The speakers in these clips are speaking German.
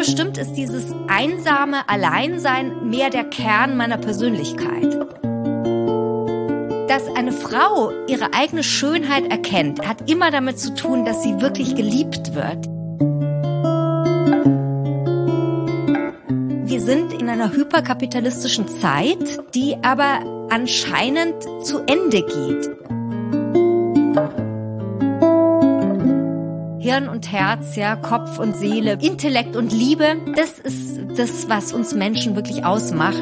bestimmt ist dieses einsame Alleinsein mehr der Kern meiner Persönlichkeit. Dass eine Frau ihre eigene Schönheit erkennt, hat immer damit zu tun, dass sie wirklich geliebt wird. Wir sind in einer hyperkapitalistischen Zeit, die aber anscheinend zu Ende geht. Hirn und Herz, ja, Kopf und Seele, Intellekt und Liebe, das ist das, was uns Menschen wirklich ausmacht.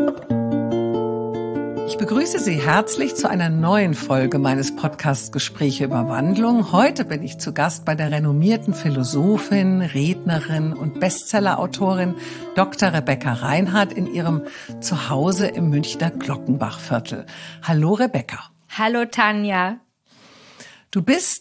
Ich begrüße Sie herzlich zu einer neuen Folge meines Podcasts Gespräche über Wandlung. Heute bin ich zu Gast bei der renommierten Philosophin, Rednerin und Bestsellerautorin Dr. Rebecca Reinhardt in ihrem Zuhause im Münchner Glockenbachviertel. Hallo Rebecca. Hallo Tanja. Du bist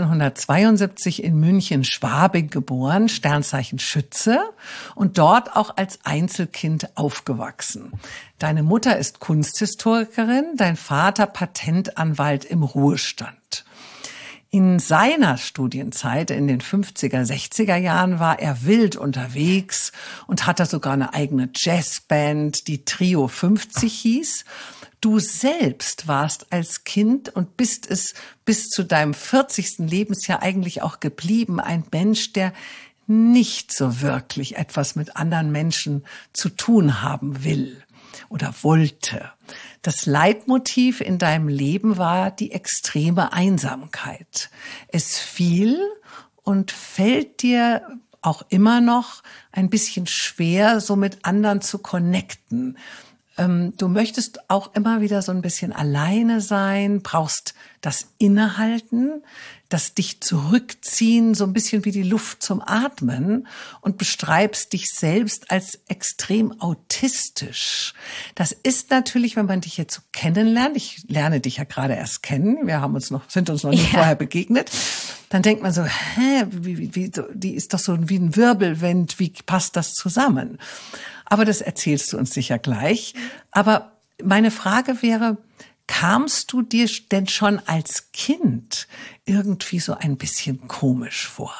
1972 in München-Schwabing geboren, Sternzeichen Schütze, und dort auch als Einzelkind aufgewachsen. Deine Mutter ist Kunsthistorikerin, dein Vater Patentanwalt im Ruhestand. In seiner Studienzeit in den 50er, 60er Jahren war er wild unterwegs und hatte sogar eine eigene Jazzband, die Trio 50 hieß. Du selbst warst als Kind und bist es bis zu deinem 40. Lebensjahr eigentlich auch geblieben, ein Mensch, der nicht so wirklich etwas mit anderen Menschen zu tun haben will oder wollte. Das Leitmotiv in deinem Leben war die extreme Einsamkeit. Es fiel und fällt dir auch immer noch ein bisschen schwer, so mit anderen zu connecten. Du möchtest auch immer wieder so ein bisschen alleine sein, brauchst das Innehalten, das dich zurückziehen, so ein bisschen wie die Luft zum Atmen, und beschreibst dich selbst als extrem autistisch. Das ist natürlich, wenn man dich jetzt so kennenlernt, ich lerne dich ja gerade erst kennen, sind uns noch nicht vorher begegnet, dann denkt man so, die ist doch so wie ein Wirbelwind, wie passt das zusammen? Aber das erzählst du uns sicher gleich. Aber meine Frage wäre, kamst du dir denn schon als Kind irgendwie so ein bisschen komisch vor?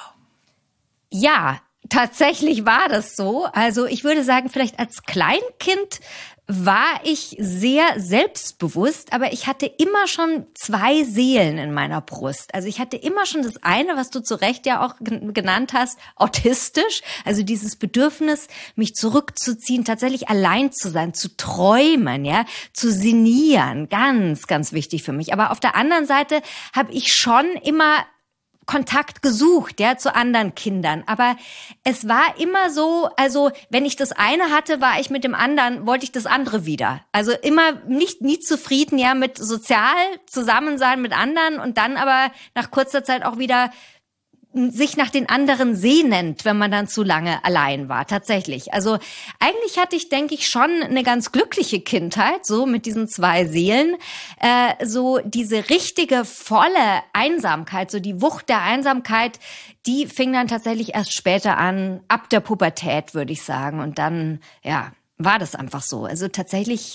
Ja, tatsächlich war das so. Also ich würde sagen, vielleicht als Kleinkind war ich sehr selbstbewusst, aber ich hatte immer schon zwei Seelen in meiner Brust. Also ich hatte immer schon das eine, was du zu Recht ja auch genannt hast, autistisch, also dieses Bedürfnis, mich zurückzuziehen, tatsächlich allein zu sein, zu träumen, ja, zu sinnieren, ganz, ganz wichtig für mich. Aber auf der anderen Seite habe ich schon immer Kontakt gesucht, ja, zu anderen Kindern. Aber es war immer so, also wenn ich das eine hatte, war ich mit dem anderen, wollte ich das andere wieder. Also immer nie zufrieden, ja, mit sozial Zusammensein mit anderen und dann aber nach kurzer Zeit auch wieder sich nach den anderen sehnend, wenn man dann zu lange allein war, tatsächlich. Also eigentlich hatte ich, denke ich, schon eine ganz glückliche Kindheit, so mit diesen zwei Seelen. So diese richtige, volle Einsamkeit, so die Wucht der Einsamkeit, die fing dann tatsächlich erst später an, ab der Pubertät, würde ich sagen. Und dann, ja, war das einfach so. Also tatsächlich,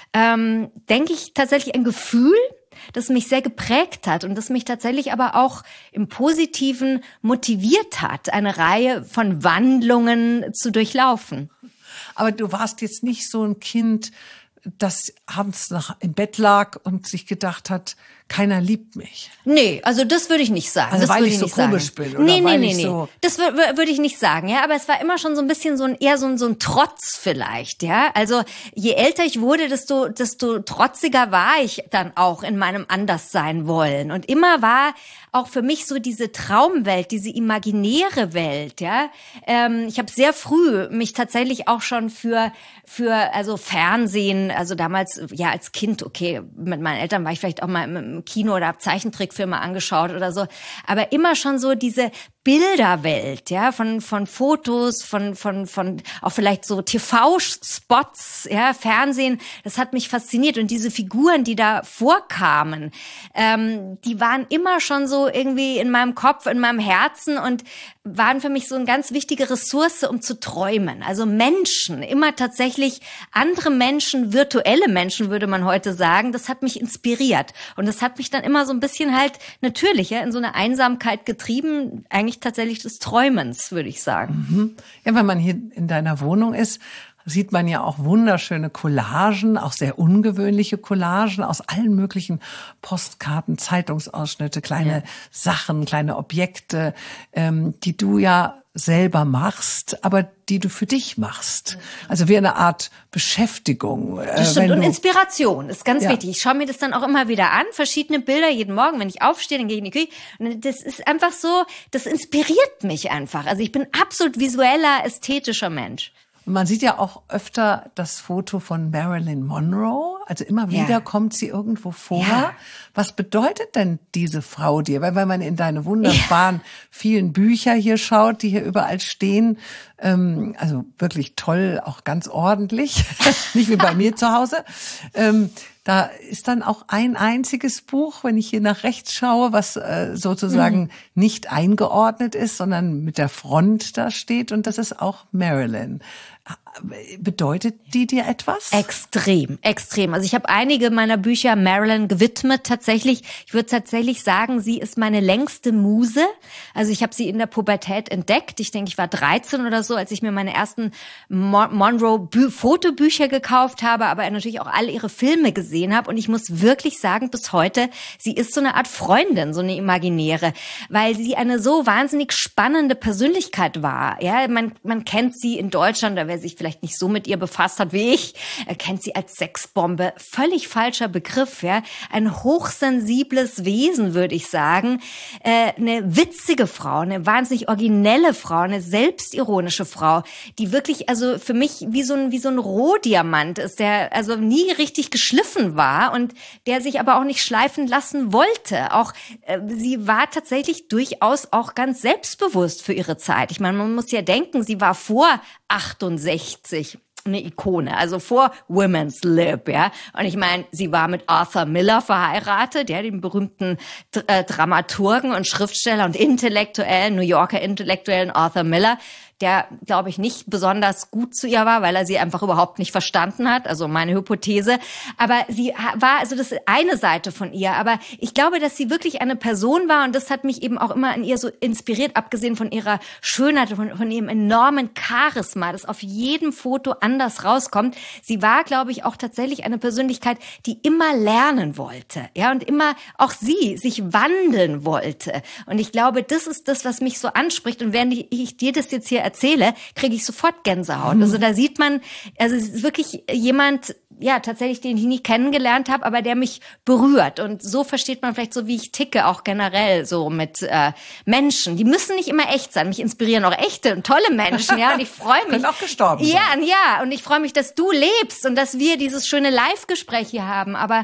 denke ich, tatsächlich ein Gefühl, das mich sehr geprägt hat und das mich tatsächlich aber auch im Positiven motiviert hat, eine Reihe von Wandlungen zu durchlaufen. Aber du warst jetzt nicht so ein Kind, das abends im Bett lag und sich gedacht hat, keiner liebt mich. Nee, also das würde ich nicht sagen. Also das weil würde ich so komisch bin? Oder Nee. So Das würde ich nicht sagen, ja. Aber es war immer schon so ein bisschen eher so ein Trotz vielleicht, ja. Also je älter ich wurde, desto trotziger war ich dann auch in meinem Anderssein wollen. Und immer war auch für mich so diese Traumwelt, diese imaginäre Welt, ja. Ich habe sehr früh mich tatsächlich auch schon für also Fernsehen, also damals ja als Kind, okay, mit meinen Eltern war ich vielleicht auch mal im Kino oder habe Zeichentrickfilme angeschaut oder so, aber immer schon so diese Bilderwelt, ja, von Fotos, von auch vielleicht so TV-Spots, ja, Fernsehen, das hat mich fasziniert und diese Figuren, die da vorkamen, die waren immer schon so irgendwie in meinem Kopf, in meinem Herzen und waren für mich so eine ganz wichtige Ressource, um zu träumen. Also Menschen, immer tatsächlich andere Menschen, virtuelle Menschen, würde man heute sagen, das hat mich inspiriert und das hat mich dann immer so ein bisschen halt natürlich, ja, in so eine Einsamkeit getrieben, eigentlich Bereich tatsächlich des Träumens, würde ich sagen. Ja, wenn man hier in deiner Wohnung ist, sieht man ja auch wunderschöne Collagen, auch sehr ungewöhnliche Collagen aus allen möglichen Postkarten, Zeitungsausschnitte, kleine Sachen, kleine Objekte, die du ja selber machst, aber die du für dich machst. Also wie eine Art Beschäftigung. Das stimmt. Und Inspiration ist ganz wichtig. Ich schaue mir das dann auch immer wieder an, verschiedene Bilder jeden Morgen, wenn ich aufstehe, dann gehe ich in die Küche. Und das ist einfach so, das inspiriert mich einfach. Also ich bin absolut visueller, ästhetischer Mensch. Und man sieht ja auch öfter das Foto von Marilyn Monroe. Also immer wieder kommt sie irgendwo vor. Ja. Was bedeutet denn diese Frau dir? Weil wenn man in deine wunderbaren vielen Bücher hier schaut, die hier überall stehen, also wirklich toll, auch ganz ordentlich, nicht wie bei mir zu Hause. Da ist dann auch ein einziges Buch, wenn ich hier nach rechts schaue, was sozusagen nicht eingeordnet ist, sondern mit der Front da steht. Und das ist auch Marilyn. Bedeutet die dir etwas? Extrem, extrem. Also ich habe einige meiner Bücher Marilyn gewidmet tatsächlich. Ich würde tatsächlich sagen, sie ist meine längste Muse. Also ich habe sie in der Pubertät entdeckt. Ich denke, ich war 13 oder so, als ich mir meine ersten Monroe-Fotobücher gekauft habe, aber natürlich auch alle ihre Filme gesehen habe. Und ich muss wirklich sagen, bis heute, sie ist so eine Art Freundin, so eine imaginäre, weil sie eine so wahnsinnig spannende Persönlichkeit war. Ja, man kennt sie in Deutschland, oder wer sich vielleicht nicht so mit ihr befasst hat wie ich, kennt sie als Sexbombe. Völlig falscher Begriff, ja. Ein hochsensibles Wesen, würde ich sagen. Eine witzige Frau, eine wahnsinnig originelle Frau, eine selbstironische Frau, die wirklich, also für mich wie so ein Rohdiamant ist, der also nie richtig geschliffen war und der sich aber auch nicht schleifen lassen wollte. Auch sie war tatsächlich durchaus auch ganz selbstbewusst für ihre Zeit. Ich meine, man muss ja denken, sie war vor 68 eine Ikone, also vor Women's Lib, ja. Und ich meine, sie war mit Arthur Miller verheiratet, ja, dem berühmten Dramaturgen und Schriftsteller und New Yorker Intellektuellen Arthur Miller, der, glaube ich, nicht besonders gut zu ihr war, weil er sie einfach überhaupt nicht verstanden hat, also meine Hypothese. Aber sie war, also das ist eine Seite von ihr, aber ich glaube, dass sie wirklich eine Person war und das hat mich eben auch immer an ihr so inspiriert, abgesehen von ihrer Schönheit, von ihrem enormen Charisma, das auf jedem Foto anders rauskommt. Sie war, glaube ich, auch tatsächlich eine Persönlichkeit, die immer lernen wollte, ja, und immer auch sie sich wandeln wollte. Und ich glaube, das ist das, was mich so anspricht. Und während ich dir das jetzt hier erzähle, kriege ich sofort Gänsehaut. Also da sieht man, also es ist wirklich jemand, ja, tatsächlich, den ich nie kennengelernt habe, aber der mich berührt. Und so versteht man vielleicht so, wie ich ticke, auch generell so mit Menschen. Die müssen nicht immer echt sein. Mich inspirieren auch echte und tolle Menschen, ja. Und ich freue mich. Können auch gestorben sein. Ja. Und ich freue mich, dass du lebst und dass wir dieses schöne Live-Gespräch hier haben. Aber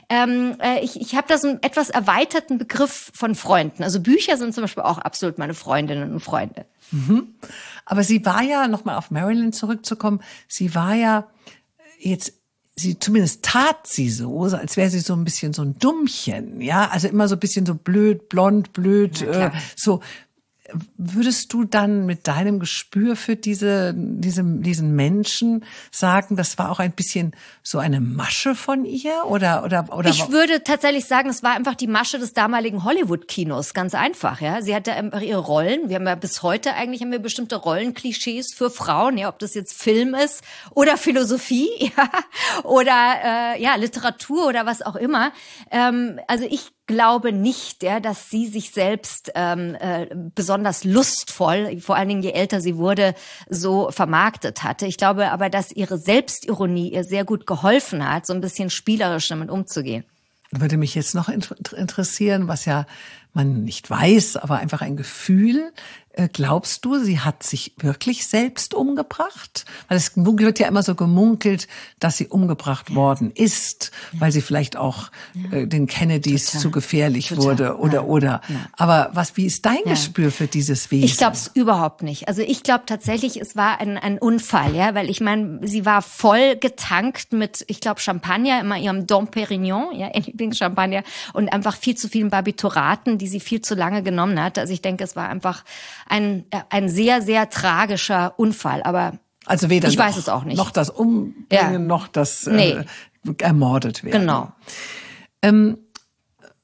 ich habe da so einen etwas erweiterten Begriff von Freunden. Also Bücher sind zum Beispiel auch absolut meine Freundinnen und Freunde. Mhm. Aber sie war ja, nochmal auf Marilyn zurückzukommen, sie war ja jetzt, zumindest tat sie so, als wäre sie so ein bisschen so ein Dummchen, ja, also immer so ein bisschen so blöd, blond, blöd, so. Würdest du dann mit deinem Gespür für diesen Menschen sagen, das war auch ein bisschen so eine Masche von ihr oder? Ich würde tatsächlich sagen, es war einfach die Masche des damaligen Hollywood-Kinos, ganz einfach, ja. Sie hatte einfach ihre Rollen. Wir haben ja bis heute haben wir bestimmte Rollenklischees für Frauen, ja, ob das jetzt Film ist oder Philosophie, ja, oder Literatur oder was auch immer. Also ich glaube nicht, ja, dass sie sich selbst besonders lustvoll, vor allen Dingen je älter sie wurde, so vermarktet hatte. Ich glaube aber, dass ihre Selbstironie ihr sehr gut geholfen hat, so ein bisschen spielerisch damit umzugehen. Würde mich jetzt noch interessieren, was ja man nicht weiß, aber einfach ein Gefühl. Glaubst du, sie hat sich wirklich selbst umgebracht? Weil es wird ja immer so gemunkelt, dass sie umgebracht worden ist, weil sie vielleicht auch den Kennedys zu gefährlich wurde oder. Ja. Aber wie ist dein Gespür für dieses Wesen? Ich glaube es überhaupt nicht. Also ich glaube tatsächlich, es war ein Unfall, ja, weil ich meine, sie war voll getankt mit, ich glaube, Champagner, immer ihrem Dom Pérignon, ja, ihr Lieblingschampagner, und einfach viel zu vielen Barbituraten, die sie viel zu lange genommen hat. Also ich denke, es war einfach ein sehr, sehr tragischer Unfall, aber also weder ich weiß es auch nicht. Noch das Umbringen, noch das ermordet werden. Genau.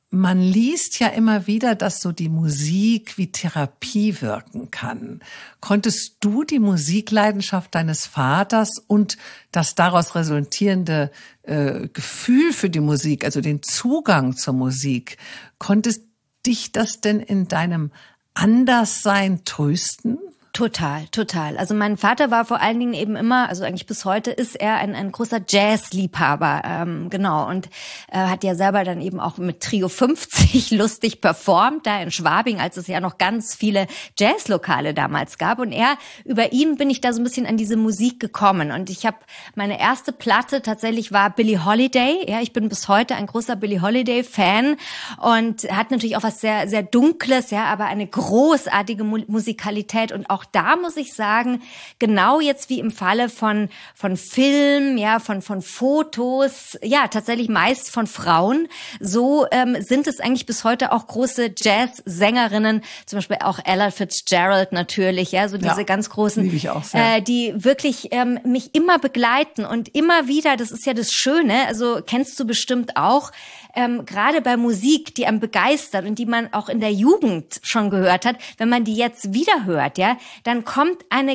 Man liest ja immer wieder, dass so die Musik wie Therapie wirken kann. Konntest du die Musikleidenschaft deines Vaters und das daraus resultierende Gefühl für die Musik, also den Zugang zur Musik, konntest dich das denn in deinem Anderssein trösten? Total. Also mein Vater war vor allen Dingen eben immer, also eigentlich bis heute ist er ein großer Jazzliebhaber, genau. Und hat ja selber dann eben auch mit Trio 50 lustig performt, da in Schwabing, als es ja noch ganz viele Jazzlokale damals gab. Und über ihn bin ich da so ein bisschen an diese Musik gekommen. Und ich habe meine erste Platte tatsächlich war Billie Holiday. Ja, ich bin bis heute ein großer Billie Holiday-Fan und hat natürlich auch was sehr, sehr Dunkles, ja, aber eine großartige Musikalität. Und auch da muss ich sagen, genau jetzt wie im Falle von Film, ja, von Fotos, ja, tatsächlich meist von Frauen, so sind es eigentlich bis heute auch große Jazz-Sängerinnen, zum Beispiel auch Ella Fitzgerald natürlich, ja, so diese ganz großen, liebe ich auch sehr. Die wirklich mich immer begleiten und immer wieder, das ist ja das Schöne, also kennst du bestimmt auch, gerade bei Musik, die einem begeistert und die man auch in der Jugend schon gehört hat, wenn man die jetzt wieder hört, ja, dann kommt ein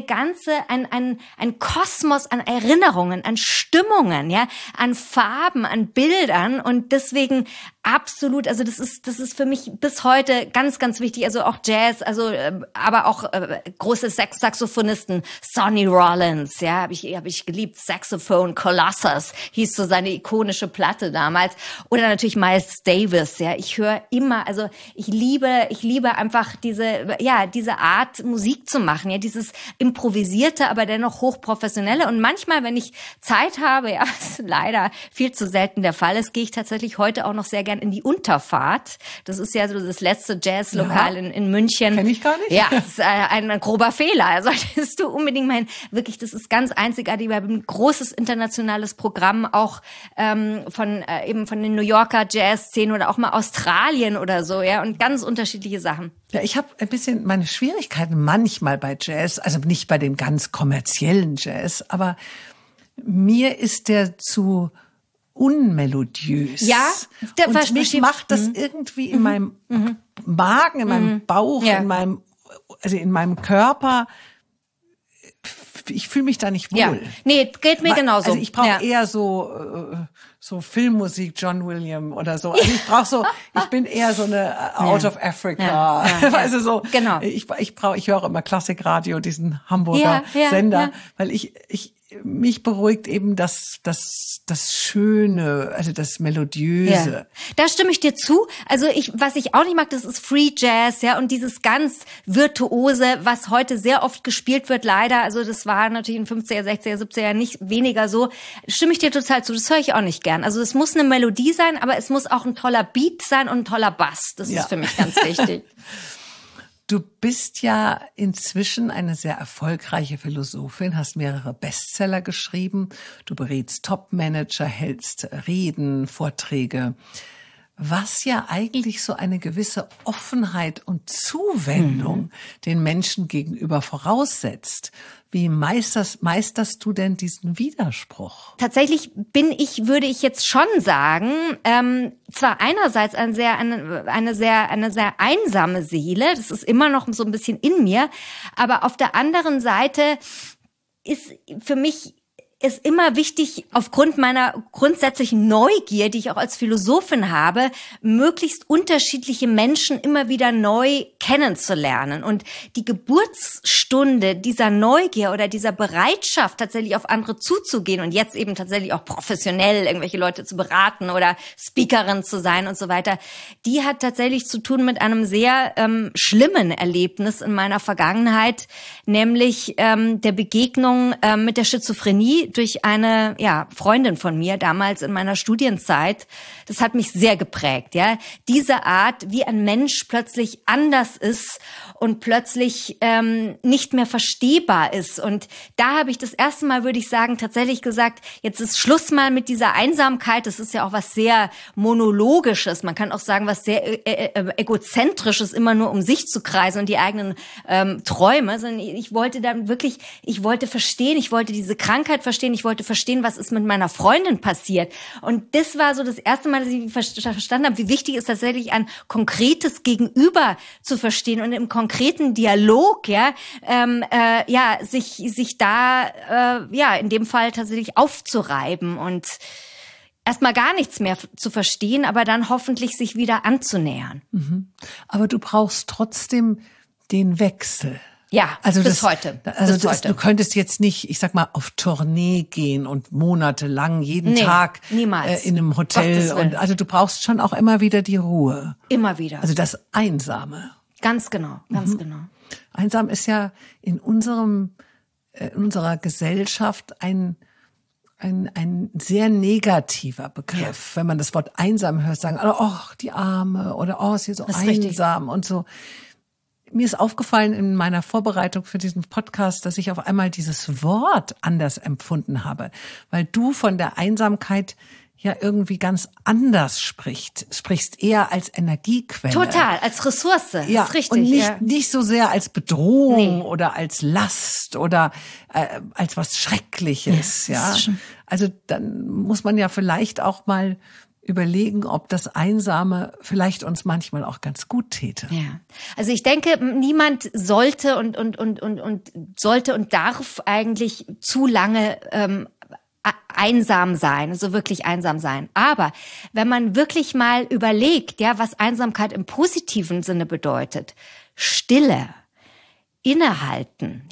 Kosmos an Erinnerungen, an Stimmungen, ja, an Farben, an Bildern und deswegen absolut, also das ist für mich bis heute ganz, ganz wichtig, also auch Jazz, also aber auch große Saxophonisten, Sonny Rollins, ja, hab ich geliebt, Saxophone Colossus hieß so seine ikonische Platte damals, oder natürlich Miles Davis, ja, ich höre immer, also ich liebe einfach diese Art Musik zu machen, ja, dieses improvisierte, aber dennoch hochprofessionelle und manchmal, wenn ich Zeit habe, ja, was leider viel zu selten der Fall ist, gehe ich tatsächlich heute auch noch sehr gern in die Unterfahrt. Das ist ja so das letzte Jazzlokal in München. Kenn ich gar nicht. Ja, das ist ein grober Fehler. Solltest du unbedingt mal hin. Wirklich, das ist ganz einzigartig. Wir haben ein großes internationales Programm, auch von den New Yorker Jazz-Szenen oder auch mal Australien oder so, ja, und ganz unterschiedliche Sachen. Ja, ich habe ein bisschen meine Schwierigkeiten manchmal bei Jazz, also nicht bei dem ganz kommerziellen Jazz, aber mir ist der zu unmelodiös. Ja, und mich macht das irgendwie in meinem Magen, in meinem Bauch, in meinem Körper. Ich fühle mich da nicht wohl. Ja. Nee, geht mir genauso. Also ich brauche eher so Filmmusik, John Williams oder so. Also ich bin eher so eine Out of Africa. Also so. Genau. Ich höre auch immer Klassikradio, diesen Hamburger Sender, weil mich beruhigt eben das Schöne, also das Melodiöse. Ja. Da stimme ich dir zu. Also was ich auch nicht mag, das ist Free Jazz, ja, und dieses ganz Virtuose, was heute sehr oft gespielt wird, leider. Also das war natürlich in 50er, 60er, 70er nicht weniger so. Stimme ich dir total zu. Das höre ich auch nicht gern. Also es muss eine Melodie sein, aber es muss auch ein toller Beat sein und ein toller Bass. Das ist für mich ganz wichtig. Du bist ja inzwischen eine sehr erfolgreiche Philosophin, hast mehrere Bestseller geschrieben. Du berätst Top-Manager, hältst Reden, Vorträge, was ja eigentlich so eine gewisse Offenheit und Zuwendung den Menschen gegenüber voraussetzt. Wie meisterst du denn diesen Widerspruch? Tatsächlich würde ich jetzt schon sagen, zwar einerseits eine sehr einsame Seele, das ist immer noch so ein bisschen in mir, aber auf der anderen Seite ist für mich ist immer wichtig, aufgrund meiner grundsätzlichen Neugier, die ich auch als Philosophin habe, möglichst unterschiedliche Menschen immer wieder neu kennenzulernen. Und die Geburtsstunde dieser Neugier oder dieser Bereitschaft, tatsächlich auf andere zuzugehen und jetzt eben tatsächlich auch professionell irgendwelche Leute zu beraten oder Speakerin zu sein und so weiter, die hat tatsächlich zu tun mit einem sehr schlimmen Erlebnis in meiner Vergangenheit, nämlich der Begegnung mit der Schizophrenie durch eine Freundin von mir damals in meiner Studienzeit. Das hat mich sehr geprägt, ja. Diese Art, wie ein Mensch plötzlich anders ist und plötzlich nicht nicht mehr verstehbar ist. Und da habe ich das erste Mal, würde ich sagen, tatsächlich gesagt, jetzt ist Schluss mal mit dieser Einsamkeit. Das ist ja auch was sehr Monologisches. Man kann auch sagen, was sehr Egozentrisches, immer nur um sich zu kreisen und die eigenen Träume. Sondern ich wollte dann wirklich, ich wollte verstehen, ich wollte diese Krankheit verstehen, ich wollte verstehen, was ist mit meiner Freundin passiert. Und das war so das erste Mal, dass ich verstanden habe, wie wichtig es tatsächlich ein konkretes Gegenüber zu verstehen und im konkreten Dialog, sich da, in dem Fall tatsächlich aufzureiben und erstmal gar nichts mehr zu verstehen, aber dann hoffentlich sich wieder anzunähern. Mhm. Aber du brauchst trotzdem den Wechsel. Ja, also bis heute. Du könntest jetzt nicht, ich sag mal, auf Tournee gehen und monatelang jeden Tag niemals. In einem Hotel. Und also du brauchst schon auch immer wieder die Ruhe. Immer wieder. Also das Einsame. Ganz genau, ganz genau. Einsam ist ja in unserer Gesellschaft ein sehr negativer Begriff. Ja. Wenn man das Wort einsam hört, sagen alle, oh, die Arme oder ist hier so einsam richtig. Und so. Mir ist aufgefallen in meiner Vorbereitung für diesen Podcast, dass ich auf einmal dieses Wort anders empfunden habe, weil du von der Einsamkeit ja irgendwie ganz anders sprichst eher als Energiequelle. Total, als Ressource. Ja, ist richtig. Und nicht so sehr als Bedrohung oder als Last oder als was Schreckliches. Ja. Also dann muss man ja vielleicht auch mal überlegen, ob das Einsame vielleicht uns manchmal auch ganz gut täte. Ja. Also ich denke, niemand sollte und darf eigentlich zu lange einsam sein, also wirklich einsam sein. Aber wenn man wirklich mal überlegt, was Einsamkeit im positiven Sinne bedeutet, Stille, innehalten,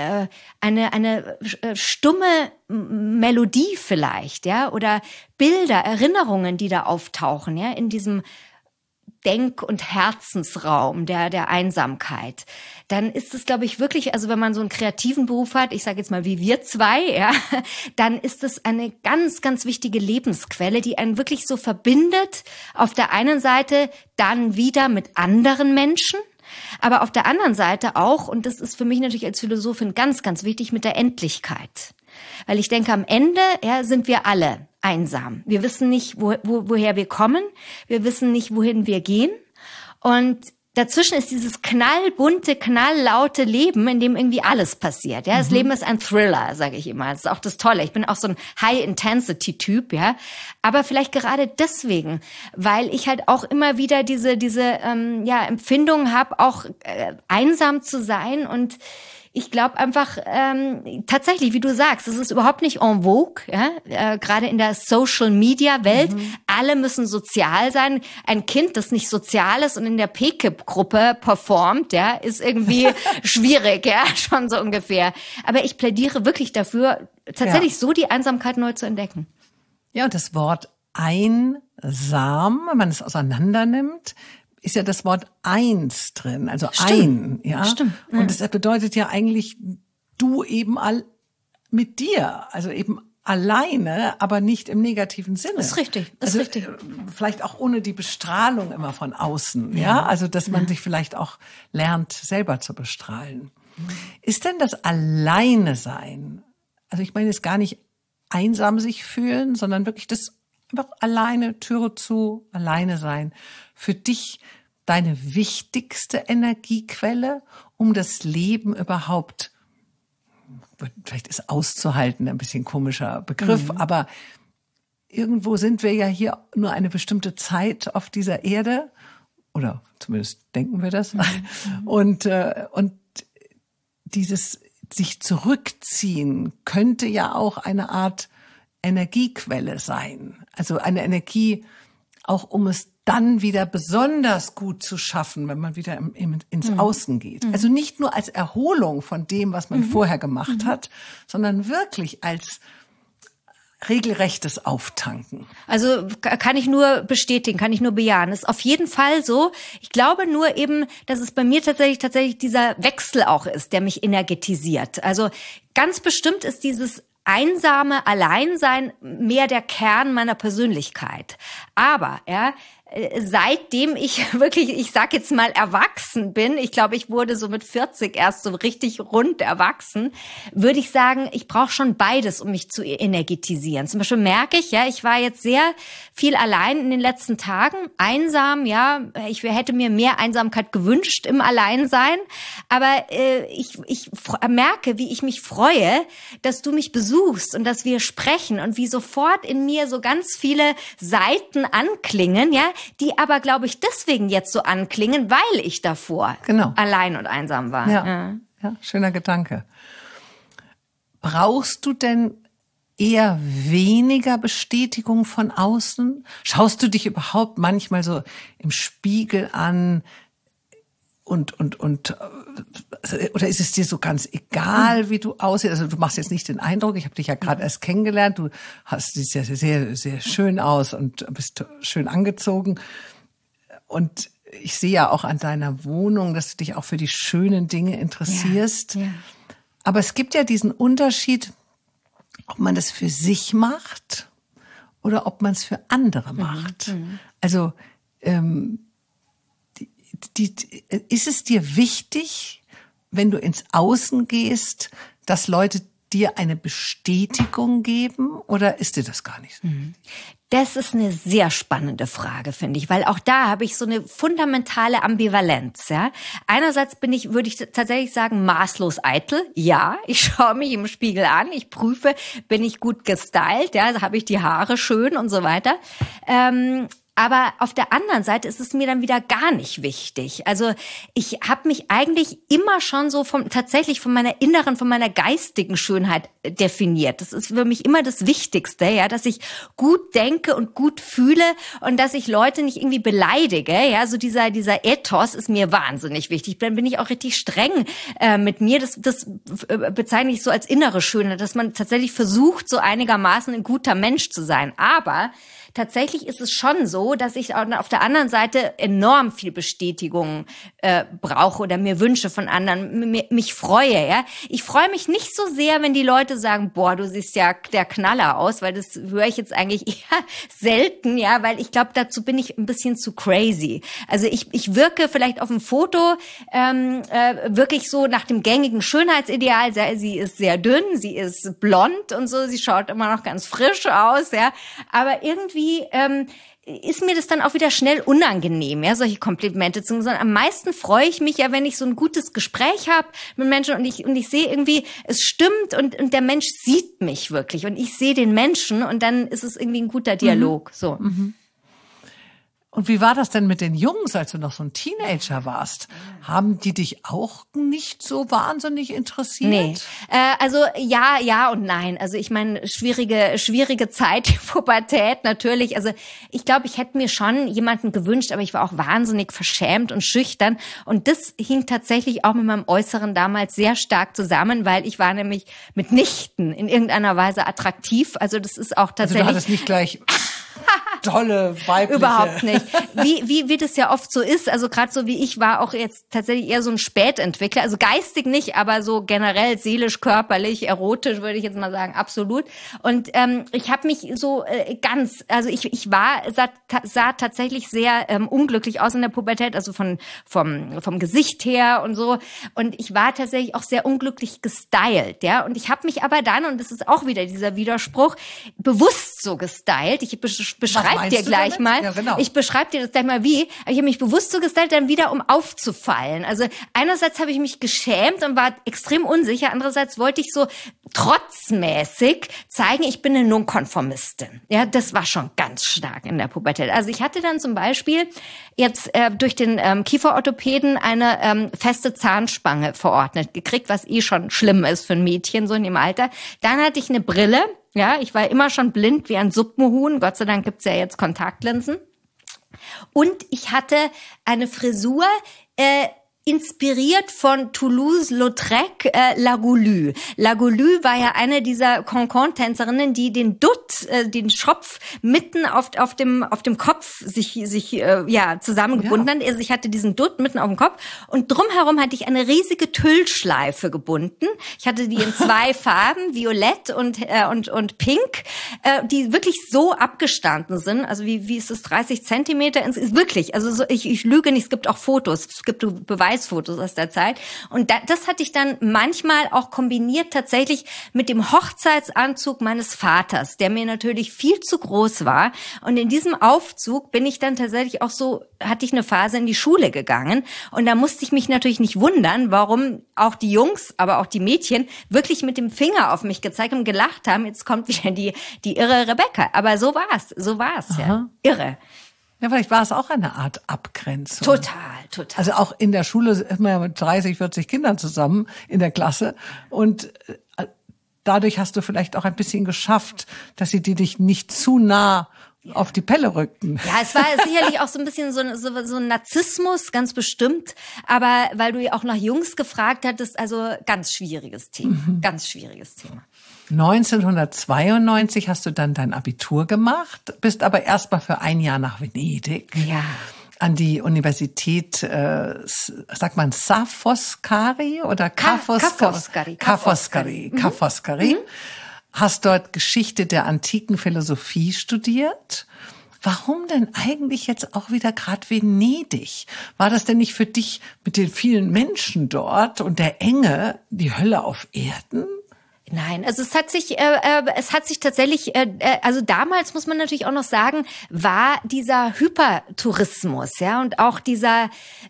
eine stumme Melodie vielleicht, oder Bilder, Erinnerungen, die da auftauchen, in diesem Denk- und Herzensraum der Einsamkeit, dann ist es, glaube ich, wirklich, also wenn man so einen kreativen Beruf hat, ich sage jetzt mal wie wir zwei, dann ist es eine ganz, ganz wichtige Lebensquelle, die einen wirklich so verbindet, auf der einen Seite dann wieder mit anderen Menschen, aber auf der anderen Seite auch, und das ist für mich natürlich als Philosophin ganz, ganz wichtig, mit der Endlichkeit. Weil ich denke, am Ende sind wir alle einsam. Wir wissen nicht, woher wir kommen. Wir wissen nicht, wohin wir gehen. Und dazwischen ist dieses knallbunte, knalllaute Leben, in dem irgendwie alles passiert. Das Leben ist ein Thriller, sage ich immer. Das ist auch das Tolle. Ich bin auch so ein High-Intensity-Typ, Aber vielleicht gerade deswegen, weil ich halt auch immer wieder diese Empfindung habe, auch einsam zu sein. Und ich glaube einfach, tatsächlich, wie du sagst, es ist überhaupt nicht en vogue, gerade in der Social-Media-Welt. Alle müssen sozial sein. Ein Kind, das nicht sozial ist und in der PKIP-Gruppe performt, ist irgendwie schwierig, schon so ungefähr. Aber ich plädiere wirklich dafür, tatsächlich so die Einsamkeit neu zu entdecken. Ja, und das Wort einsam, wenn man es auseinander nimmt, ist ja das Wort eins drin, also Stimmt. Stimmt. Und das bedeutet ja eigentlich du eben mit dir, also eben alleine, aber nicht im negativen Sinne. Das ist richtig, richtig. Vielleicht auch ohne die Bestrahlung immer von außen, also dass man sich vielleicht auch lernt, selber zu bestrahlen. Ist denn das Alleine-Sein, also ich meine jetzt gar nicht einsam sich fühlen, sondern wirklich das einfach alleine, Türe zu, alleine sein, für dich deine wichtigste Energiequelle, um das Leben überhaupt, vielleicht ist auszuhalten ein bisschen komischer Begriff, aber irgendwo sind wir ja hier nur eine bestimmte Zeit auf dieser Erde, oder zumindest denken wir das, und dieses sich zurückziehen könnte ja auch eine Art Energiequelle sein. Also eine Energie, auch um es dann wieder besonders gut zu schaffen, wenn man wieder ins Außen geht. Also nicht nur als Erholung von dem, was man vorher gemacht hat, sondern wirklich als regelrechtes Auftanken. Also kann ich nur bestätigen, kann ich nur bejahen. Ist auf jeden Fall so. Ich glaube nur eben, dass es bei mir tatsächlich dieser Wechsel auch ist, der mich energetisiert. Also ganz bestimmt ist dieses einsame Alleinsein mehr der Kern meiner Persönlichkeit. Aber seitdem ich wirklich, ich sag jetzt mal, erwachsen bin, ich glaube, ich wurde so mit 40 erst so richtig rund erwachsen, würde ich sagen, ich brauche schon beides, um mich zu energetisieren. Zum Beispiel merke ich, ja, ich war jetzt sehr viel allein in den letzten Tagen, einsam, ja, ich hätte mir mehr Einsamkeit gewünscht im Alleinsein, aber ich merke, wie ich mich freue, dass du mich besuchst und dass wir sprechen und wie sofort in mir so ganz viele Seiten anklingen, ja, die aber, glaube ich, deswegen jetzt so anklingen, weil ich davor allein und einsam war. Ja, schöner Gedanke. Brauchst du denn eher weniger Bestätigung von außen? Schaust du dich überhaupt manchmal so im Spiegel an und oder ist es dir so ganz egal, wie du aussiehst? Also du machst jetzt nicht den Eindruck, ich habe dich ja gerade erst kennengelernt, du siehst ja sehr, sehr schön aus und bist schön angezogen. Und ich sehe ja auch an deiner Wohnung, dass du dich auch für die schönen Dinge interessierst. Ja. Aber es gibt ja diesen Unterschied, ob man das für sich macht oder ob man es für andere macht. Also ist es dir wichtig, wenn du ins Außen gehst, dass Leute dir eine Bestätigung geben, oder ist dir das gar nicht so? Das ist eine sehr spannende Frage, finde ich, weil auch da habe ich so eine fundamentale Ambivalenz, ja. Einerseits würde ich tatsächlich sagen, maßlos eitel. Ja, ich schaue mich im Spiegel an, ich prüfe, bin ich gut gestylt, ja, habe ich die Haare schön und so weiter. Aber auf der anderen Seite ist es mir dann wieder gar nicht wichtig. Also ich habe mich eigentlich immer schon so tatsächlich von meiner inneren, von meiner geistigen Schönheit definiert. Das ist für mich immer das Wichtigste, ja, dass ich gut denke und gut fühle und dass ich Leute nicht irgendwie beleidige. Ja, so dieser Ethos ist mir wahnsinnig wichtig. Dann bin ich auch richtig streng mit mir. Das bezeichne ich so als innere Schönheit, dass man tatsächlich versucht, so einigermaßen ein guter Mensch zu sein. Aber tatsächlich ist es schon so, dass ich auf der anderen Seite enorm viel Bestätigung brauche oder mir wünsche von anderen, mich freue. Ja, ich freue mich nicht so sehr, wenn die Leute sagen, boah, du siehst ja der Knaller aus, weil das höre ich jetzt eigentlich eher selten, ja, weil ich glaube, dazu bin ich ein bisschen zu crazy. Also ich wirke vielleicht auf dem Foto wirklich so nach dem gängigen Schönheitsideal. Sie ist sehr dünn, sie ist blond und so, sie schaut immer noch ganz frisch aus, ja, aber irgendwie ist mir das dann auch wieder schnell unangenehm, ja, solche Komplimente zu, sondern am meisten freue ich mich ja, wenn ich so ein gutes Gespräch habe mit Menschen und ich sehe irgendwie, es stimmt und der Mensch sieht mich wirklich und ich sehe den Menschen und dann ist es irgendwie ein guter Dialog, so. Und wie war das denn mit den Jungs, als du noch so ein Teenager warst? Haben die dich auch nicht so wahnsinnig interessiert? Nee, also ja und nein. Also ich meine, schwierige Zeit, die Pubertät natürlich. Also ich glaube, ich hätte mir schon jemanden gewünscht, aber ich war auch wahnsinnig verschämt und schüchtern. Und das hing tatsächlich auch mit meinem Äußeren damals sehr stark zusammen, weil ich war nämlich mitnichten in irgendeiner Weise attraktiv. Also das ist auch tatsächlich... Also du hattest nicht gleich... tolle weibliche. Überhaupt nicht. Wie das ja oft so ist, also gerade so wie ich war auch jetzt tatsächlich eher so ein Spätentwickler, also geistig nicht, aber so generell seelisch, körperlich, erotisch würde ich jetzt mal sagen, absolut. Und ich habe mich so also ich sah tatsächlich sehr unglücklich aus in der Pubertät, also vom Gesicht her und so. Und ich war tatsächlich auch sehr unglücklich gestylt, ja. Und ich habe mich aber dann, und das ist auch wieder dieser Widerspruch, bewusst so gestylt. Ich beschreibe dir gleich mal. Ja, genau. Ich beschreibe dir das gleich mal wie. Aber ich habe mich bewusst so gestylt, dann wieder um aufzufallen. Also einerseits habe ich mich geschämt und war extrem unsicher. Andererseits wollte ich so trotzmäßig zeigen, ich bin eine Nonkonformistin. Ja, das war schon ganz stark in der Pubertät. Also ich hatte dann zum Beispiel jetzt durch den Kieferorthopäden eine feste Zahnspange verordnet gekriegt, was schon schlimm ist für ein Mädchen so in dem Alter. Dann hatte ich eine Brille. Ja, ich war immer schon blind wie ein Suppenhuhn. Gott sei Dank gibt's ja jetzt Kontaktlinsen. Und ich hatte eine Frisur, inspiriert von Toulouse-Lautrec, La Goulue. La Goulue war ja eine dieser Cancan-Tänzerinnen, die den Dutt, den Schopf mitten auf dem Kopf sich zusammengebunden hat. Also ich hatte diesen Dutt mitten auf dem Kopf und drumherum hatte ich eine riesige Tüllschleife gebunden. Ich hatte die in 2 Farben, Violett und Pink, die wirklich so abgestanden sind. Also wie ist es, 30 Zentimeter? Wirklich, also so, ich lüge nicht, es gibt auch Fotos, es gibt Beweisfotos aus der Zeit. Und das hatte ich dann manchmal auch kombiniert tatsächlich mit dem Hochzeitsanzug meines Vaters, der mir natürlich viel zu groß war. Und in diesem Aufzug bin ich dann tatsächlich auch so, hatte ich eine Phase in die Schule gegangen. Und da musste ich mich natürlich nicht wundern, warum auch die Jungs, aber auch die Mädchen wirklich mit dem Finger auf mich gezeigt und gelacht haben. Jetzt kommt wieder die irre Rebecca. Aber so war's, ja. Irre. Ja, vielleicht war es auch eine Art Abgrenzung. Total. Also auch in der Schule ist man ja mit 30, 40 Kindern zusammen in der Klasse und dadurch hast du vielleicht auch ein bisschen geschafft, dass sie dich nicht zu nah auf die Pelle rückten. Ja, es war sicherlich auch so ein bisschen so ein Narzissmus, ganz bestimmt. Aber weil du ja auch nach Jungs gefragt hattest, also ganz schwieriges Thema. 1992 hast du dann dein Abitur gemacht, bist aber erst mal für ein Jahr nach Venedig. Ja. An die Universität, sagt man Ca' Foscari oder Ca' Foscari. Hast dort Geschichte der antiken Philosophie studiert. Warum denn eigentlich jetzt auch wieder gerade Venedig? War das denn nicht für dich mit den vielen Menschen dort und der Enge die Hölle auf Erden? Nein, also es hat sich tatsächlich, also damals muss man natürlich auch noch sagen, war dieser Hypertourismus, ja, und auch dieser